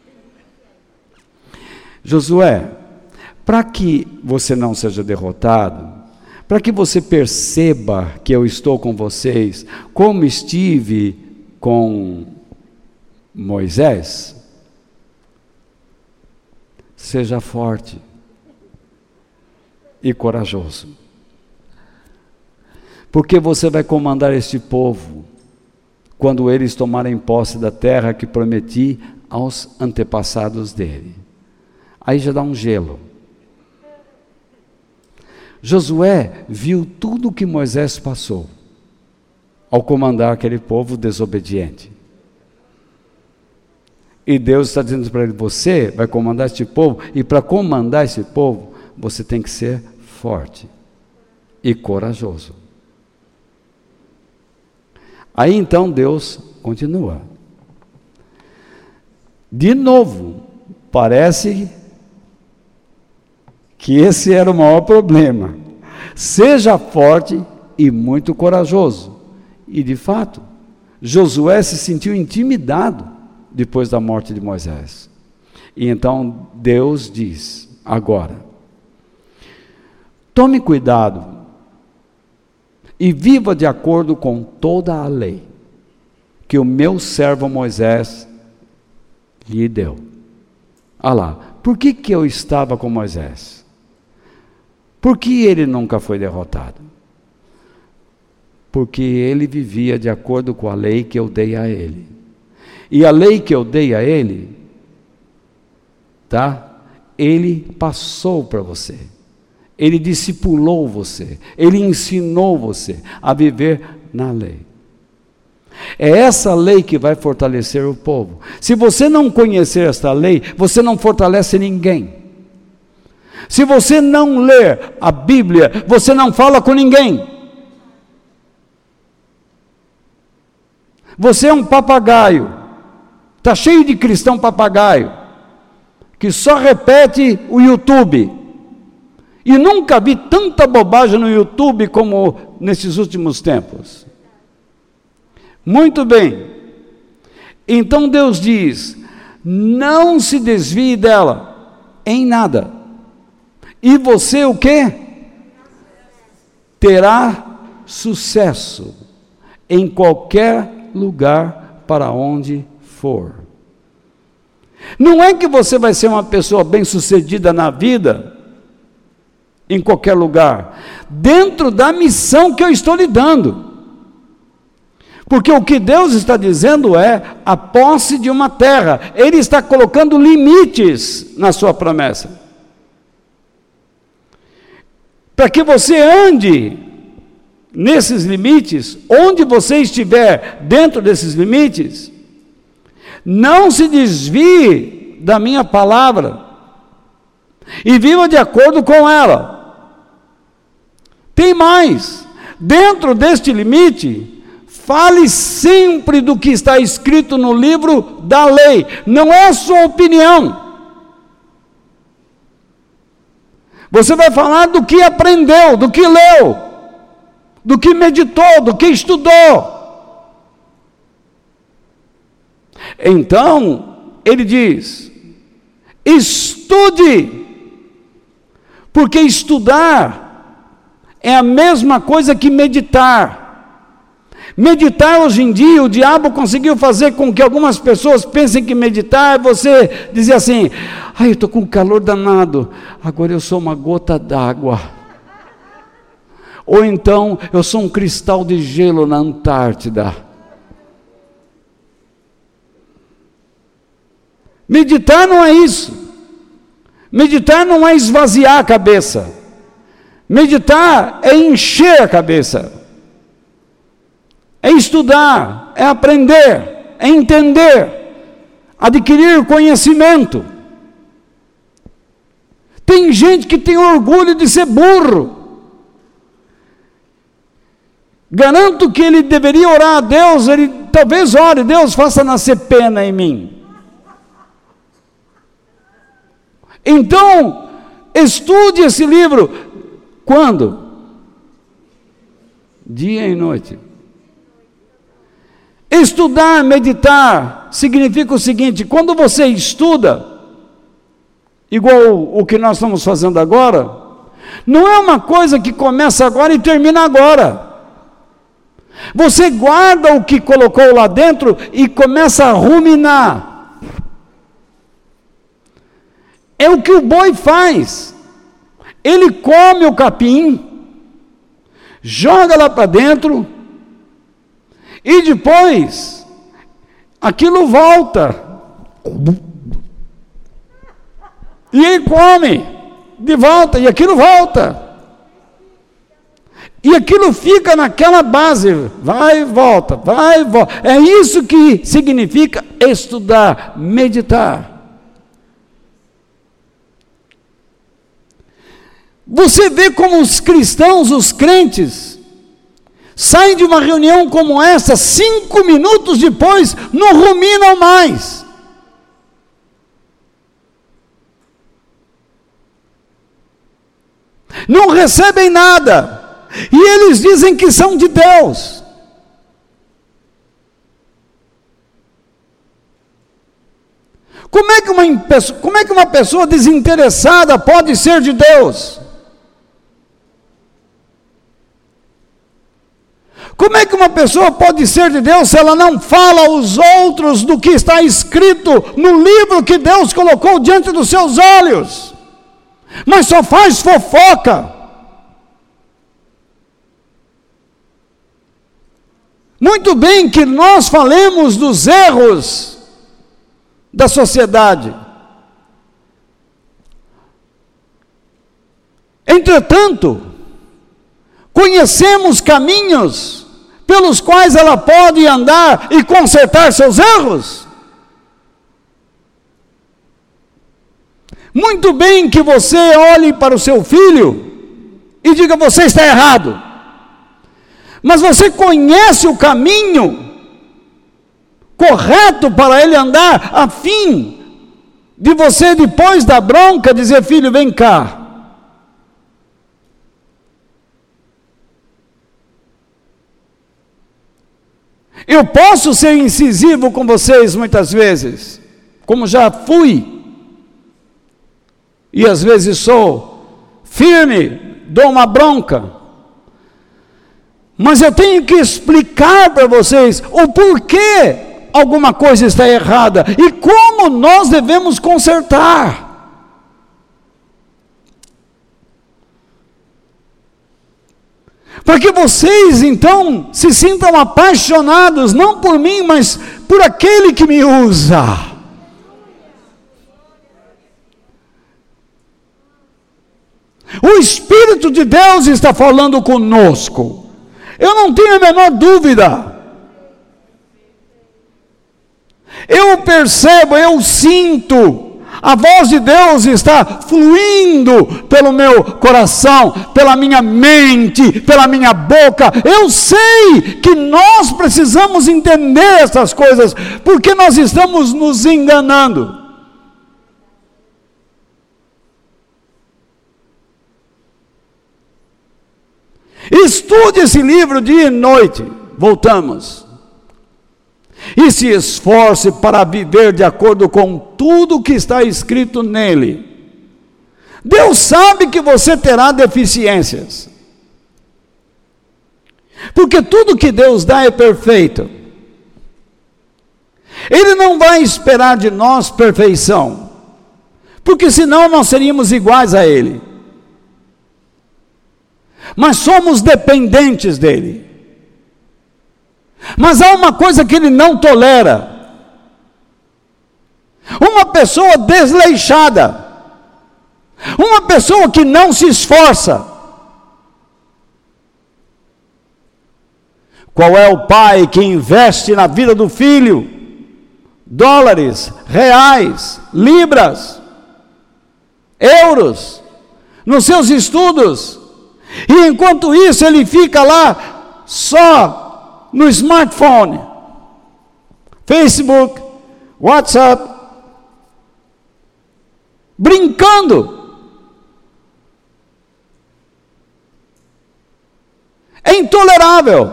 Speaker 1: Josué, para que você não seja derrotado, para que você perceba que eu estou com vocês, como estive com Moisés, seja forte e corajoso, porque você vai comandar este povo quando eles tomarem posse da terra que prometi aos antepassados dele. Aí já dá um gelo. Josué viu tudo o que Moisés passou ao comandar aquele povo desobediente. E Deus está dizendo para ele: você vai comandar este povo, e para comandar esse povo, você tem que ser forte e corajoso. Aí então Deus continua. De novo, parece que esse era o maior problema. Seja forte e muito corajoso. E de fato, Josué se sentiu intimidado depois da morte de Moisés. E então Deus diz: agora, tome cuidado e viva de acordo com toda a lei que o meu servo Moisés lhe deu. Ah lá, por que que eu estava com Moisés? Por que ele nunca foi derrotado? Porque ele vivia de acordo com a lei que eu dei a ele. E a lei que eu dei a ele, tá? Ele passou para você. Ele discipulou você. Ele ensinou você a viver na lei. É essa lei que vai fortalecer o povo. Se você não conhecer esta lei, você não fortalece ninguém. Se você não ler a Bíblia, você não fala com ninguém. Você é um papagaio. Está cheio de cristão papagaio, que só repete o YouTube. E nunca vi tanta bobagem no YouTube como nesses últimos tempos. Muito bem. Então Deus diz: não se desvie dela em nada. E você o quê? Terá sucesso em qualquer lugar para onde for. Não é que você vai ser uma pessoa bem-sucedida na vida em qualquer lugar, dentro da missão que eu estou lhe dando. Porque o que Deus está dizendo é a posse de uma terra. Ele está colocando limites na sua promessa. Para que você ande nesses limites, onde você estiver dentro desses limites, não se desvie da minha palavra e viva de acordo com ela. Tem mais, dentro deste limite, fale sempre do que está escrito no livro da lei, não é a sua opinião. Você vai falar do que aprendeu, do que leu, do que meditou, do que estudou. Então, ele diz: estude, porque estudar é a mesma coisa que meditar. Meditar hoje em dia, o diabo conseguiu fazer com que algumas pessoas pensem que meditar é você dizer assim: ai, eu estou com calor danado, agora eu sou uma gota d'água. Ou então, eu sou um cristal de gelo na Antártida. Meditar não é isso. Meditar não é esvaziar a cabeça. Meditar é encher a cabeça. É estudar, é aprender, é entender, adquirir conhecimento. Tem gente que tem orgulho de ser burro. Garanto que ele deveria orar a Deus, ele talvez ore: Deus, faça nascer pena em mim. Então, estude esse livro. Quando? Dia e noite. Estudar, meditar, significa o seguinte: quando você estuda, igual o que nós estamos fazendo agora, não é uma coisa que começa agora e termina agora. Você guarda o que colocou lá dentro e começa a ruminar. É o que o boi faz. Ele come o capim, joga lá para dentro, e depois aquilo volta. E ele come de volta, e aquilo volta. E aquilo fica naquela base, vai e volta, vai e volta. É isso que significa estudar, meditar. Você vê como os cristãos, os crentes, saem de uma reunião como essa, cinco minutos depois, não ruminam mais. Não recebem nada. E eles dizem que são de Deus. Como é que uma, como é que uma pessoa desinteressada pode ser de Deus? Como é que uma pessoa pode ser de Deus se ela não fala aos outros do que está escrito no livro que Deus colocou diante dos seus olhos, mas só faz fofoca? Muito bem que nós falemos dos erros da sociedade. Entretanto, conhecemos caminhos pelos quais ela pode andar e consertar seus erros. Muito bem que você olhe para o seu filho e diga: você está errado. Mas você conhece o caminho correto para ele andar, a fim de você, depois da bronca, dizer: filho, vem cá. Eu posso ser incisivo com vocês muitas vezes, como já fui, e às vezes sou firme, dou uma bronca, mas eu tenho que explicar para vocês o porquê alguma coisa está errada e como nós devemos consertar. Para que vocês então se sintam apaixonados, não por mim, mas por aquele que me usa. O Espírito de Deus está falando conosco. Eu não tenho a menor dúvida. Eu percebo, eu sinto. A voz de Deus está fluindo pelo meu coração, pela minha mente, pela minha boca. Eu sei que nós precisamos entender essas coisas, porque nós estamos nos enganando. Estude esse livro dia e noite. Voltamos. E se esforce para viver de acordo com tudo que está escrito nele. Deus sabe que você terá deficiências, porque tudo que Deus dá é perfeito. Ele não vai esperar de nós perfeição, porque senão nós seríamos iguais a Ele. Mas somos dependentes dEle. Mas há uma coisa que Ele não tolera: uma pessoa desleixada, uma pessoa que não se esforça. Qual é o pai que investe na vida do filho dólares, reais, libras, euros, nos seus estudos, e enquanto isso ele fica lá só no smartphone, Facebook, WhatsApp, brincando? É intolerável.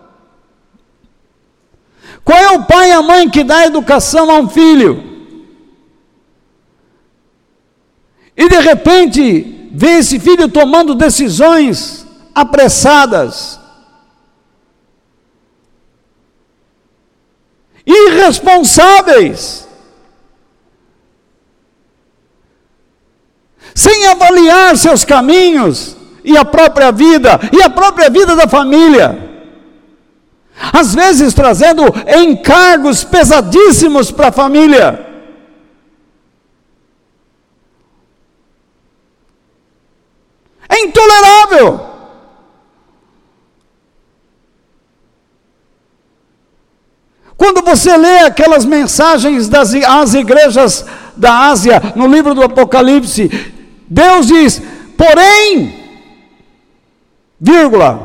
Speaker 1: Qual é o pai e a mãe que dá educação a um filho e de repente vê esse filho tomando decisões apressadas, irresponsáveis, sem avaliar seus caminhos e a própria vida, e a própria vida da família, às vezes trazendo encargos pesadíssimos para a família. É intolerável. Quando você lê aquelas mensagens das às igrejas da Ásia, no livro do Apocalipse, Deus diz: porém, vírgula,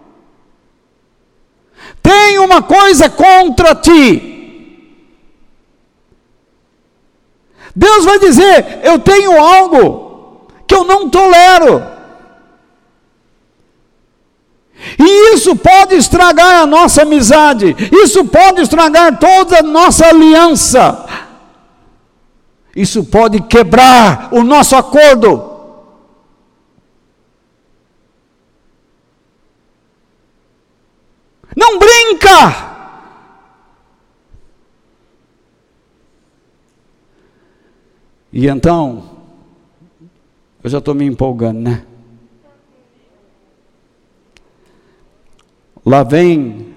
Speaker 1: tem uma coisa contra ti. Deus vai dizer: eu tenho algo que eu não tolero. E isso pode estragar a nossa amizade, isso pode estragar toda a nossa aliança. Isso pode quebrar o nosso acordo. Não brinca! E então, eu já estou me empolgando, né? Lá vem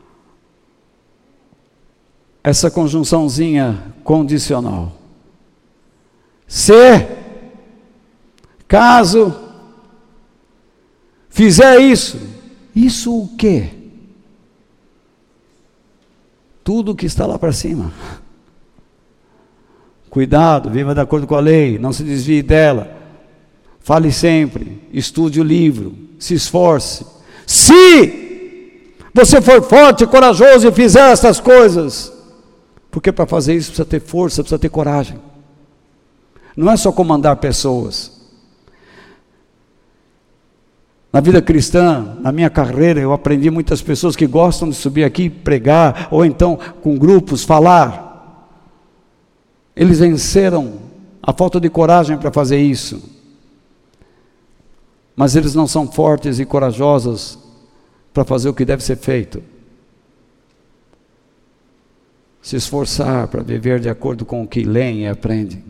Speaker 1: essa conjunçãozinha condicional. Se, caso, fizer isso, isso o quê? Tudo que está lá para cima. Cuidado, viva de acordo com a lei, não se desvie dela. Fale sempre, estude o livro, se esforce. Se você for forte e corajoso e fizer essas coisas, porque para fazer isso precisa ter força, precisa ter coragem. Não é só comandar pessoas. Na vida cristã, na minha carreira, eu aprendi muitas pessoas que gostam de subir aqui e pregar, ou então com grupos falar. Eles venceram a falta de coragem para fazer isso. Mas eles não são fortes e corajosos para fazer o que deve ser feito. Se esforçar para viver de acordo com o que leem e aprendem.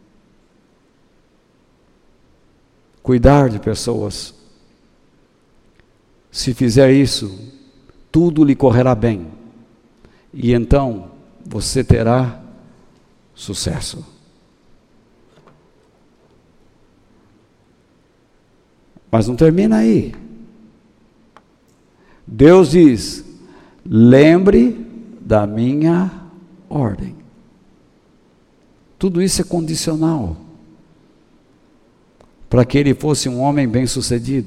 Speaker 1: Cuidar de pessoas. Se fizer isso, tudo lhe correrá bem. E então você terá sucesso. Mas não termina aí. Deus diz: lembre da minha ordem. Tudo isso é condicional. Para que ele fosse um homem bem-sucedido.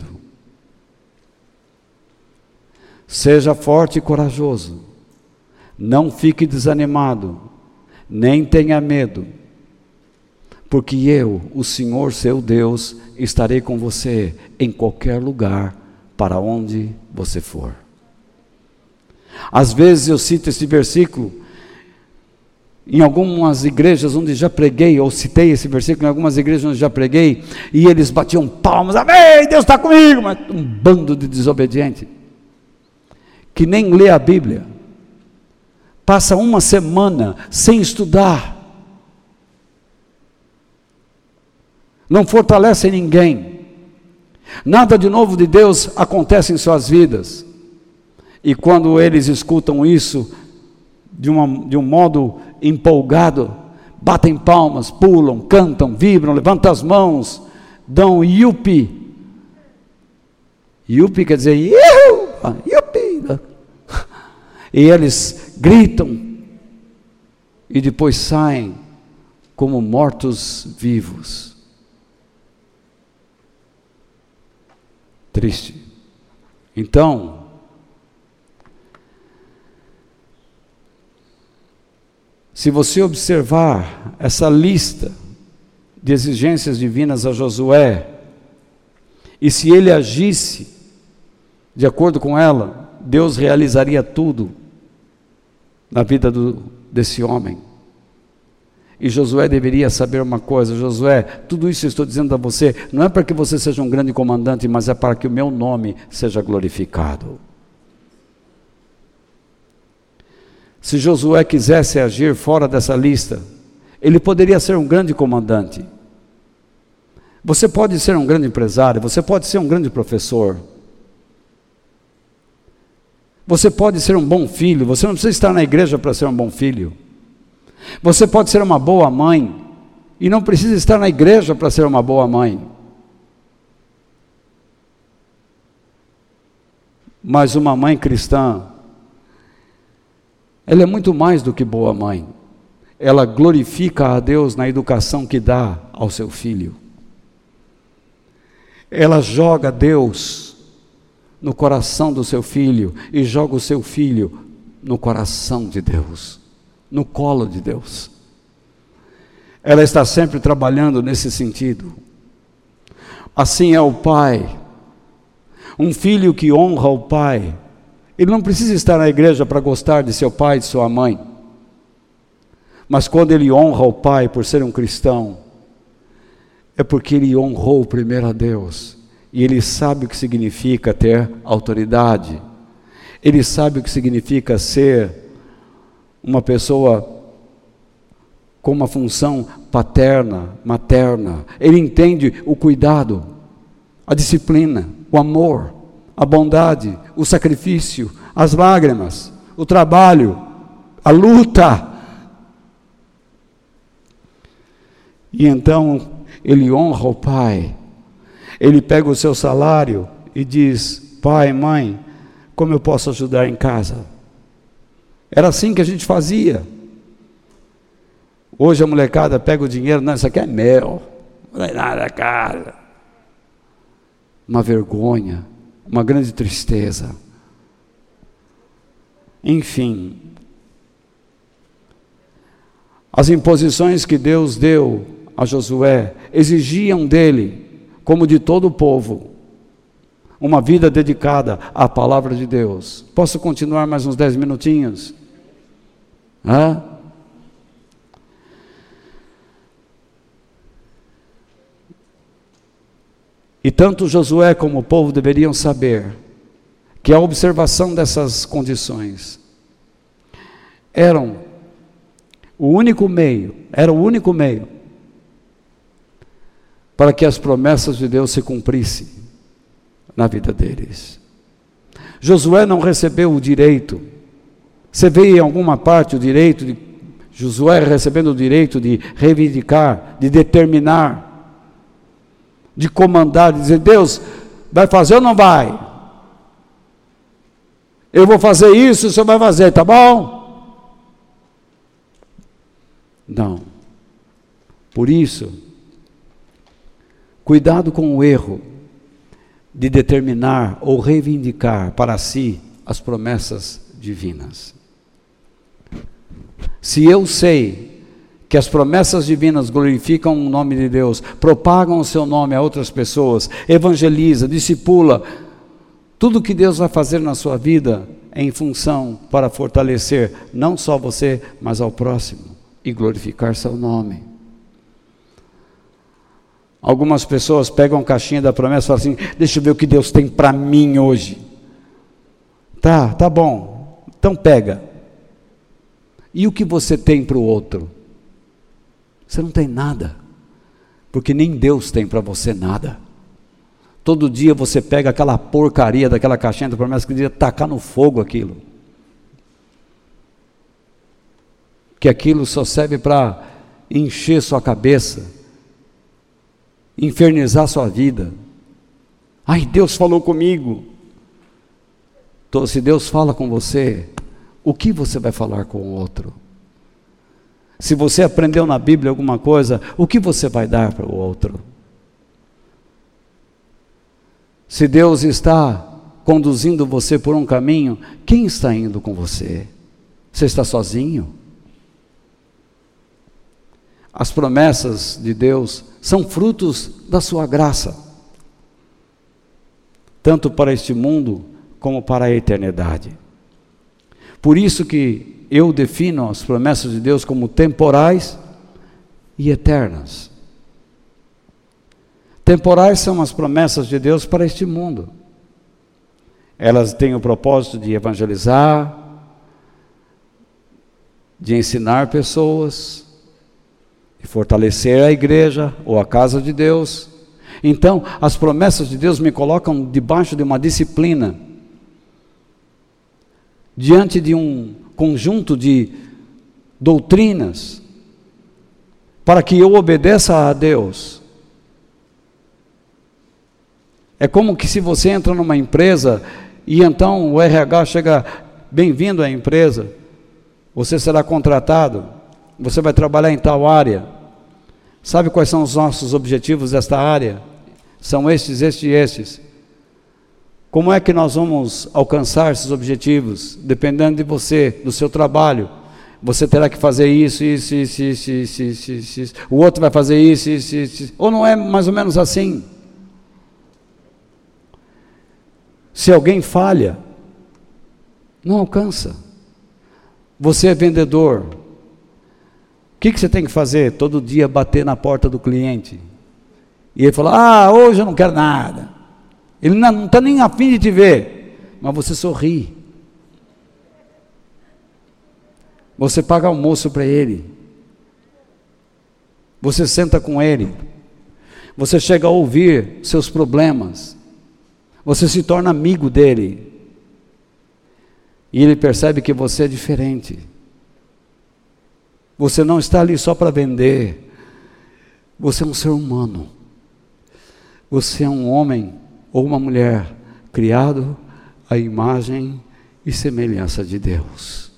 Speaker 1: Seja forte e corajoso. Não fique desanimado. Nem tenha medo, porque eu, o Senhor seu Deus, estarei com você em qualquer lugar, para onde você for. Às vezes eu cito esse versículo em algumas igrejas onde já preguei, ou citei esse versículo em algumas igrejas onde já preguei, e eles batiam palmas, amém, Deus está comigo, mas um bando de desobediente, que nem lê a Bíblia. Passa uma semana sem estudar. Não fortalece ninguém. Nada de novo de Deus acontece em suas vidas. E quando eles escutam isso de, uma, de um modo empolgado, batem palmas, pulam, cantam, vibram, levantam as mãos, dão yupi. Yupi quer dizer iuhu, yupi. E eles gritam e depois saem como mortos vivos. Triste. Então, se você observar essa lista de exigências divinas a Josué, e se ele agisse de acordo com ela, Deus realizaria tudo na vida do, desse homem. E Josué deveria saber uma coisa: Josué, tudo isso eu estou dizendo a você, não é para que você seja um grande comandante, mas é para que o meu nome seja glorificado. Se Josué quisesse agir fora dessa lista, ele poderia ser um grande comandante. Você pode ser um grande empresário, você pode ser um grande professor, você pode ser um bom filho, você não precisa estar na igreja para ser um bom filho. Você pode ser uma boa mãe, e não precisa estar na igreja para ser uma boa mãe. Mas uma mãe cristã, ela é muito mais do que boa mãe. Ela glorifica a Deus na educação que dá ao seu filho. Ela joga Deus no coração do seu filho, e joga o seu filho no coração de Deus, no colo de Deus. Ela está sempre trabalhando nesse sentido. Assim é o pai. Um filho que honra o pai, ele não precisa estar na igreja para gostar de seu pai e de sua mãe, Mas quando ele honra o pai por ser um cristão, é porque ele honrou primeiro a Deus. E ele sabe o que significa ter autoridade. Ele sabe o que significa ser uma pessoa com uma função paterna, materna. Ele entende o cuidado, a disciplina, o amor, a bondade, o sacrifício, as lágrimas, o trabalho, a luta. E então ele honra o pai. Ele pega o seu salário e diz: pai, mãe, como eu posso ajudar em casa? Era assim que a gente fazia. Hoje a molecada pega o dinheiro, não, isso aqui é meu, não é nada, cara. Uma vergonha, uma grande tristeza. Enfim, as imposições que Deus deu a Josué exigiam dele, como de todo o povo, uma vida dedicada à palavra de Deus. Posso continuar mais uns dez minutinhos? Hã? E tanto Josué como o povo deveriam saber que a observação dessas condições eram o único meio, era o único meio para que as promessas de Deus se cumprissem na vida deles. Josué não recebeu o direito. Você vê em alguma parte o direito de Josué recebendo o direito de reivindicar, de determinar, de comandar, de dizer: Deus, vai fazer ou não vai? Eu vou fazer isso, o Senhor vai fazer, tá bom? Não. Por isso, cuidado com o erro de determinar ou reivindicar para si as promessas divinas. Se eu sei que as promessas divinas glorificam o nome de Deus, propagam o seu nome a outras pessoas, evangeliza, discipula, tudo que Deus vai fazer na sua vida é em função para fortalecer não só você, mas ao próximo e glorificar seu nome. Algumas pessoas pegam a caixinha da promessa e falam assim: deixa eu ver o que Deus tem para mim hoje. Tá, tá bom, então pega. E o que você tem para o outro? Você não tem nada, porque nem Deus tem para você nada. Todo dia você pega aquela porcaria daquela caixinha da promessa que devia tacar no fogo aquilo. Que aquilo só serve para encher sua cabeça, infernizar sua vida. Ai, Deus falou comigo. Então, se Deus fala com você, o que você vai falar com o outro? Se você aprendeu na Bíblia alguma coisa, o que você vai dar para o outro? Se Deus está conduzindo você por um caminho, quem está indo com você? Você está sozinho? As promessas de Deus são frutos da sua graça, tanto para este mundo como para a eternidade. Por isso que eu defino as promessas de Deus como temporais e eternas. Temporais são as promessas de Deus para este mundo. Elas têm o propósito de evangelizar, de ensinar pessoas, de fortalecer a igreja ou a casa de Deus. Então, as promessas de Deus me colocam debaixo de uma disciplina, diante de um conjunto de doutrinas, para que eu obedeça a Deus. É como que se você entra numa empresa e então o R H chega: bem-vindo à empresa, você será contratado, você vai trabalhar em tal área. Sabe quais são os nossos objetivos desta área? São estes, estes e estes. Como é que nós vamos alcançar esses objetivos? Dependendo de você, do seu trabalho. Você terá que fazer isso, isso, isso, isso, isso, isso, isso, isso. O outro vai fazer isso, isso, isso, isso. Ou não é mais ou menos assim? Se alguém falha, não alcança. Você é vendedor. que, que você tem que fazer? Todo dia bater na porta do cliente. E ele fala, ah, hoje eu não quero nada. Ele não está nem a fim de te ver. Mas você sorri. Você paga almoço para ele. Você senta com ele. Você chega a ouvir seus problemas. Você se torna amigo dele. E ele percebe que você é diferente. Você não está ali só para vender. Você é um ser humano. Você é um homem ou uma mulher criado à imagem e semelhança de Deus.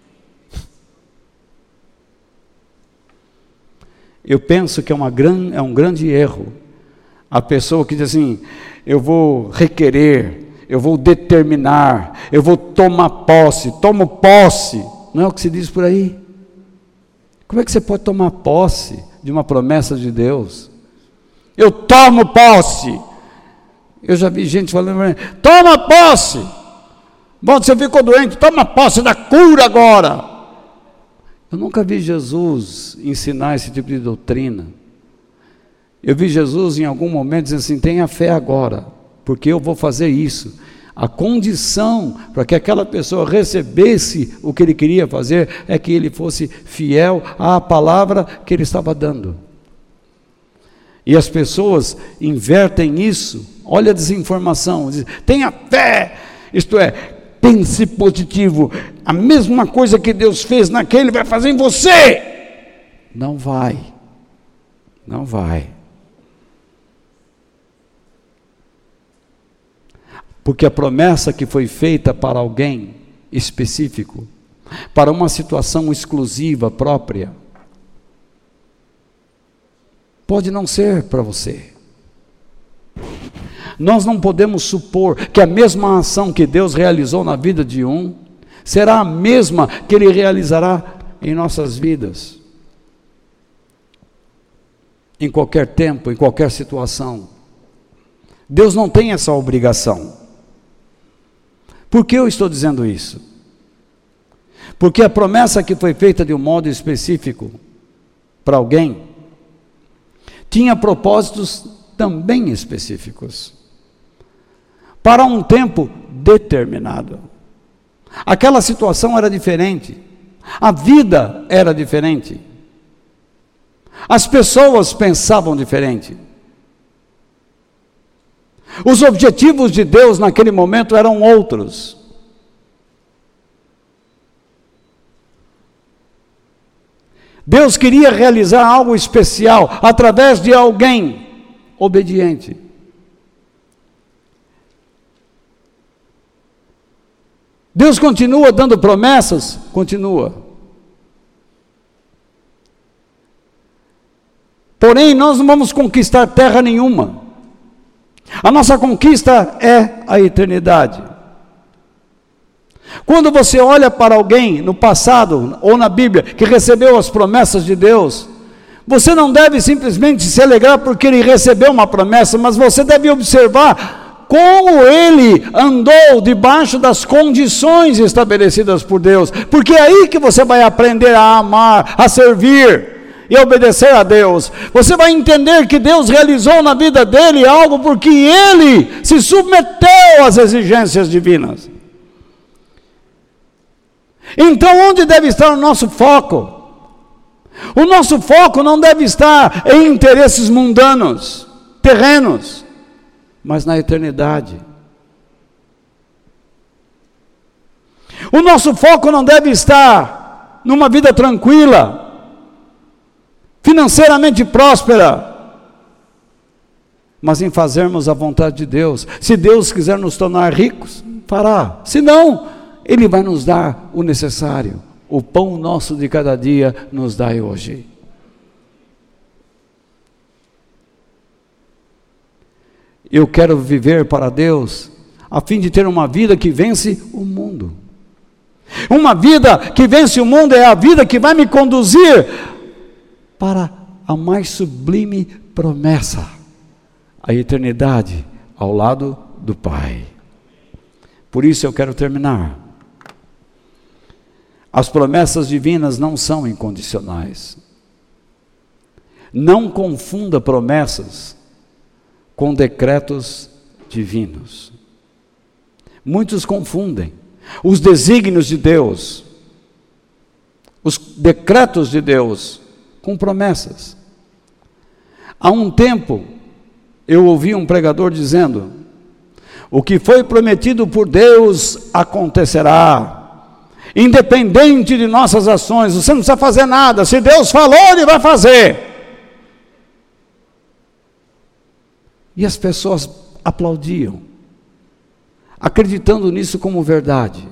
Speaker 1: Eu penso que é, uma gran, é um grande erro a pessoa que diz assim, eu vou requerer, eu vou determinar, eu vou tomar posse, tomo posse. Não é o que se diz por aí? Como é que você pode tomar posse de uma promessa de Deus? Eu tomo posse. Eu já vi gente falando, toma posse. Bom, você ficou doente, toma posse da cura agora. Eu nunca vi Jesus ensinar esse tipo de doutrina. Eu vi Jesus em algum momento dizendo assim, tenha fé agora, porque eu vou fazer isso. A condição para que aquela pessoa recebesse o que ele queria fazer é que ele fosse fiel à palavra que ele estava dando. E as pessoas invertem isso. Olha a desinformação. Diz, tenha fé, isto é, pense positivo. A mesma coisa que Deus fez naquele vai fazer em você. Não vai. Não vai. Porque a promessa que foi feita para alguém específico, para uma situação exclusiva, própria, pode não ser para você. Nós não podemos supor que a mesma ação que Deus realizou na vida de um, será a mesma que Ele realizará em nossas vidas. Em qualquer tempo, em qualquer situação. Deus não tem essa obrigação. Por que eu estou dizendo isso? Porque a promessa que foi feita de um modo específico para alguém, tinha propósitos também específicos, para um tempo determinado. Aquela situação era diferente, a vida era diferente, as pessoas pensavam diferente. Os objetivos de Deus naquele momento eram outros. Deus queria realizar algo especial através de alguém obediente. Deus continua dando promessas? Continua. Porém, nós não vamos conquistar terra nenhuma. A nossa conquista é a eternidade. Quando você olha para alguém no passado ou na Bíblia que recebeu as promessas de Deus, você não deve simplesmente se alegrar porque ele recebeu uma promessa, mas você deve observar como ele andou debaixo das condições estabelecidas por Deus, porque é aí que você vai aprender a amar, a servir e obedecer a Deus. Você vai entender que Deus realizou na vida dele algo porque ele se submeteu às exigências divinas. Então, onde deve estar o nosso foco? O nosso foco não deve estar em interesses mundanos, terrenos, mas na eternidade. O nosso foco não deve estar numa vida tranquila, financeiramente próspera, mas em fazermos a vontade de Deus. Se Deus quiser nos tornar ricos, fará. Se não, Ele vai nos dar o necessário. O pão nosso de cada dia nos dai hoje. Eu quero viver para Deus, a fim de ter uma vida que vence o mundo. Uma vida que vence o mundo é a vida que vai me conduzir para a mais sublime promessa, a eternidade ao lado do Pai. Por isso eu quero terminar. As promessas divinas não são incondicionais. Não confunda promessas com decretos divinos. Muitos confundem os desígnios de Deus, os decretos de Deus, com promessas. Há um tempo, eu ouvi um pregador dizendo: o que foi prometido por Deus acontecerá, independente de nossas ações. Você não precisa fazer nada, se Deus falou, Ele vai fazer. E as pessoas aplaudiam, acreditando nisso como verdade.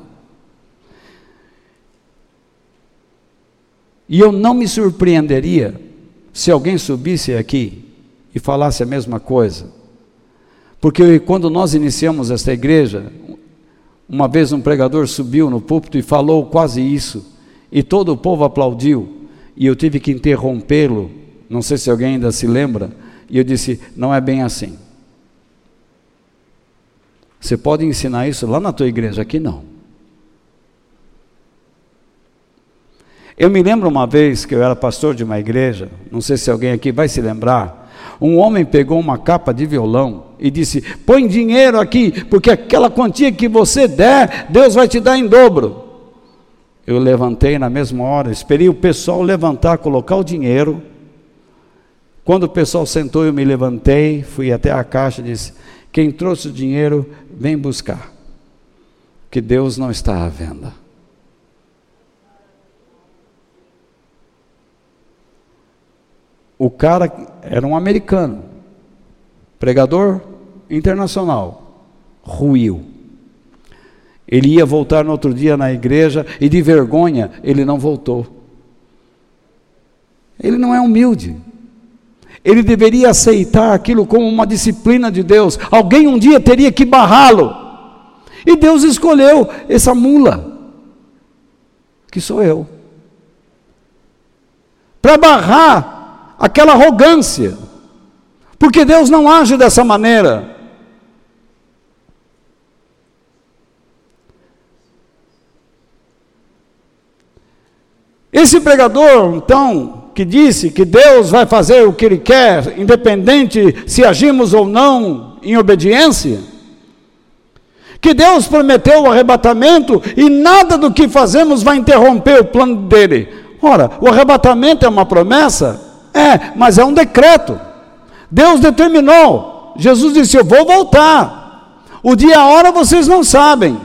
Speaker 1: E eu não me surpreenderia se alguém subisse aqui e falasse a mesma coisa. Porque quando nós iniciamos esta igreja, uma vez um pregador subiu no púlpito e falou quase isso, e todo o povo aplaudiu, e eu tive que interrompê-lo, não sei se alguém ainda se lembra, e eu disse: não é bem assim. Você pode ensinar isso lá na tua igreja, aqui não. Eu me lembro uma vez que eu era pastor de uma igreja, não sei se alguém aqui vai se lembrar, um homem pegou uma capa de violão e disse: põe dinheiro aqui, porque aquela quantia que você der, Deus vai te dar em dobro. Eu levantei na mesma hora, esperei o pessoal levantar, colocar o dinheiro. Quando o pessoal sentou, eu me levantei, fui até a caixa e disse: quem trouxe o dinheiro, vem buscar, que Deus não está à venda. O cara era um americano, pregador internacional, ruiu. Ele ia voltar no outro dia na igreja e de vergonha ele não voltou. Ele não é humilde. Ele deveria aceitar aquilo como uma disciplina de Deus. Alguém um dia teria que barrá-lo. E Deus escolheu essa mula, que sou eu, para barrar aquela arrogância, porque Deus não age dessa maneira. Esse pregador, então, que disse que Deus vai fazer o que Ele quer, independente se agimos ou não em obediência, que Deus prometeu o arrebatamento e nada do que fazemos vai interromper o plano dele. Ora, o arrebatamento é uma promessa? É, mas é um decreto. Deus determinou. Jesus disse: eu vou voltar. O dia e a hora vocês não sabem,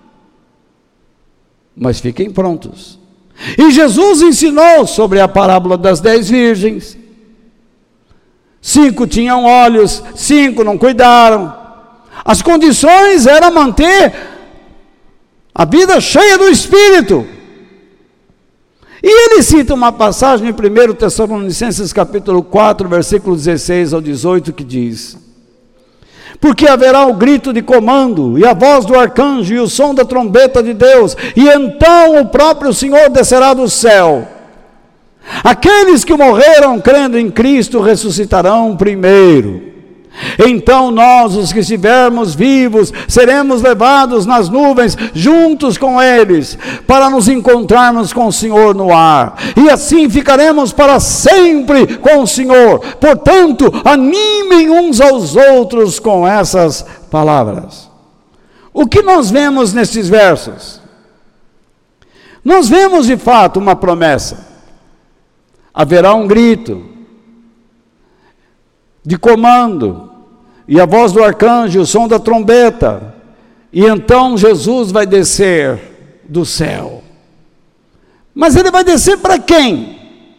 Speaker 1: mas fiquem prontos. E Jesus ensinou sobre a parábola das dez virgens. Cinco tinham olhos, cinco não cuidaram. As condições eram manter a vida cheia do Espírito. E ele cita uma passagem em primeiro Tessalonicenses capítulo quatro, versículo dezesseis ao dezoito, que diz: porque haverá o grito de comando, e a voz do arcanjo, e o som da trombeta de Deus, e então o próprio Senhor descerá do céu. Aqueles que morreram crendo em Cristo ressuscitarão primeiro. Então nós, os que estivermos vivos, seremos levados nas nuvens juntos com eles, para nos encontrarmos com o Senhor no ar, e assim ficaremos para sempre com o Senhor. Portanto, animem uns aos outros com essas palavras. O que nós vemos nesses versos? Nós vemos de fato uma promessa. Haverá um grito de comando, e a voz do arcanjo, o som da trombeta, e então Jesus vai descer do céu. Mas ele vai descer para quem?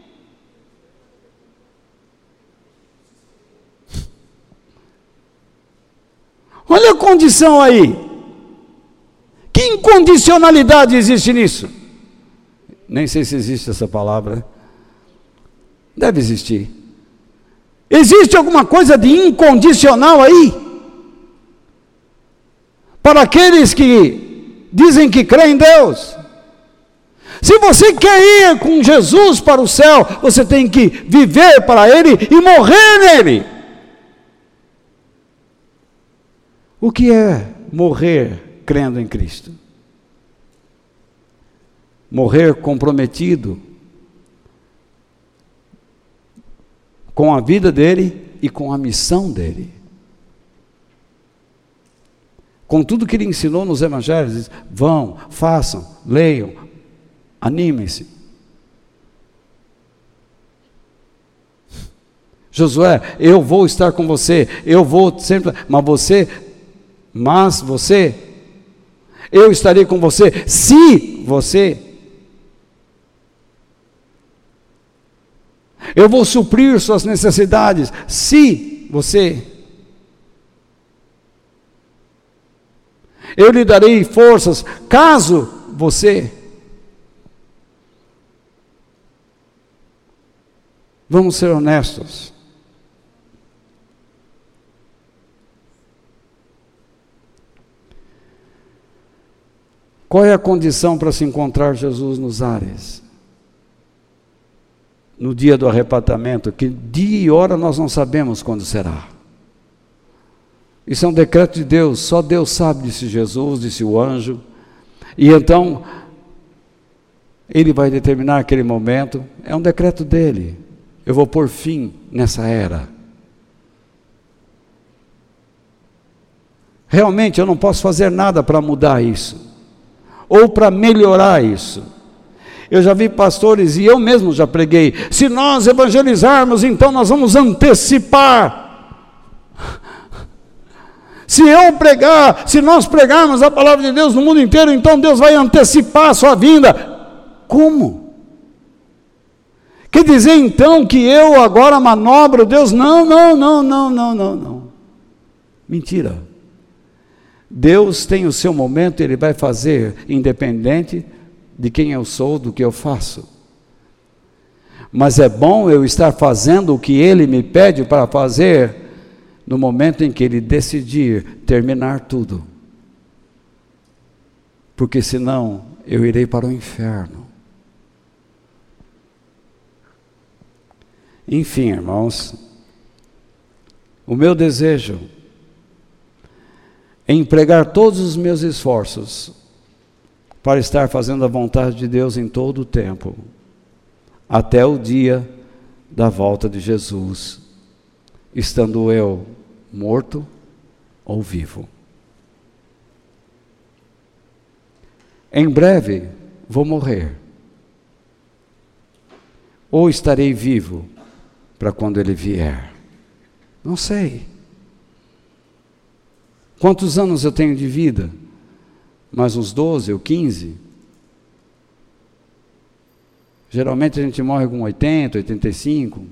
Speaker 1: Olha a condição aí. Que incondicionalidade existe nisso? Nem sei se existe essa palavra. Deve existir. Existe alguma coisa de incondicional aí? Para aqueles que dizem que creem em Deus. Se você quer ir com Jesus para o céu, você tem que viver para Ele e morrer nele. O que é morrer crendo em Cristo? Morrer comprometido com a vida dele e com a missão dele. Com tudo que ele ensinou nos evangelhos, diz, vão, façam, leiam, animem-se. Josué, eu vou estar com você, eu vou sempre, mas você, mas você, eu estarei com você, se você, eu vou suprir suas necessidades, se você, eu lhe darei forças, caso você. Vamos ser honestos. Qual é a condição para se encontrar Jesus nos ares? No dia do arrebatamento, que dia e hora nós não sabemos quando será. Isso é um decreto de Deus, só Deus sabe, disse Jesus, disse o anjo. E então, Ele vai determinar aquele momento, é um decreto dEle. Eu vou pôr fim nessa era. Realmente eu não posso fazer nada para mudar isso, ou para melhorar isso. Eu já vi pastores, e eu mesmo já preguei, se nós evangelizarmos, então nós vamos antecipar. Se eu pregar, se nós pregarmos a palavra de Deus no mundo inteiro, então Deus vai antecipar a sua vinda. Como? Quer dizer então que eu agora manobro Deus? Não, não, não, não, não, não, não. Mentira. Deus tem o seu momento, Ele vai fazer, independente de quem eu sou, do que eu faço. Mas é bom eu estar fazendo o que Ele me pede para fazer, no momento em que Ele decidir terminar tudo. Porque senão eu irei para o inferno. Enfim, irmãos, o meu desejo é empregar todos os meus esforços para estar fazendo a vontade de Deus em todo o tempo, até o dia da volta de Jesus, estando eu morto ou vivo. Em breve vou morrer, ou estarei vivo para quando Ele vier, não sei. Quantos anos eu tenho de vida? Mais uns doze ou quinze? Geralmente a gente morre com oitenta, oitenta e cinco.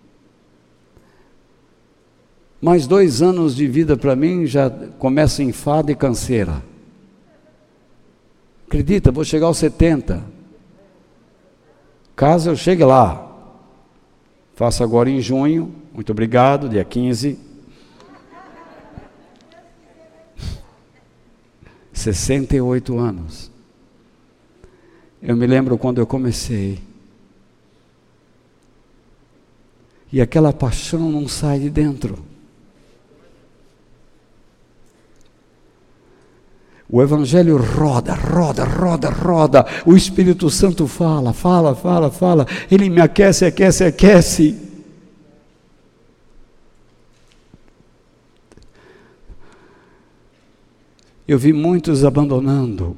Speaker 1: Mais dois anos de vida para mim já começa enfado e canseira. Acredita, vou chegar aos setenta. Caso eu chegue lá. Faço agora em junho, muito obrigado, dia quinze. sessenta e oito anos. Eu me lembro quando eu comecei. E aquela paixão não sai de dentro. O Evangelho roda, roda, roda, roda. O Espírito Santo fala, fala, fala, fala. Ele me aquece, aquece, aquece. Eu vi muitos abandonando.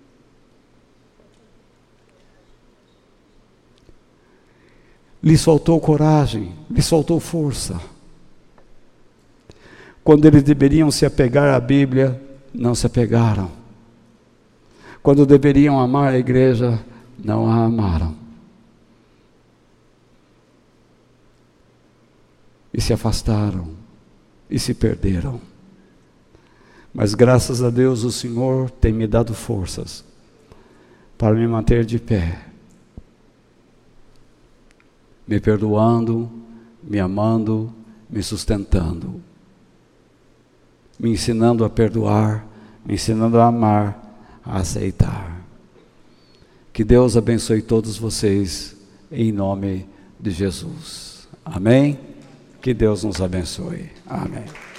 Speaker 1: Lhes faltou coragem, lhes faltou força. Quando eles deveriam se apegar à Bíblia, não se apegaram. Quando deveriam amar a igreja, não a amaram. E se afastaram, e se perderam. Mas graças a Deus o Senhor tem me dado forças para me manter de pé, me perdoando, me amando, me sustentando, me ensinando a perdoar, me ensinando a amar, a aceitar. Que Deus abençoe todos vocês em nome de Jesus. Amém? Que Deus nos abençoe. Amém.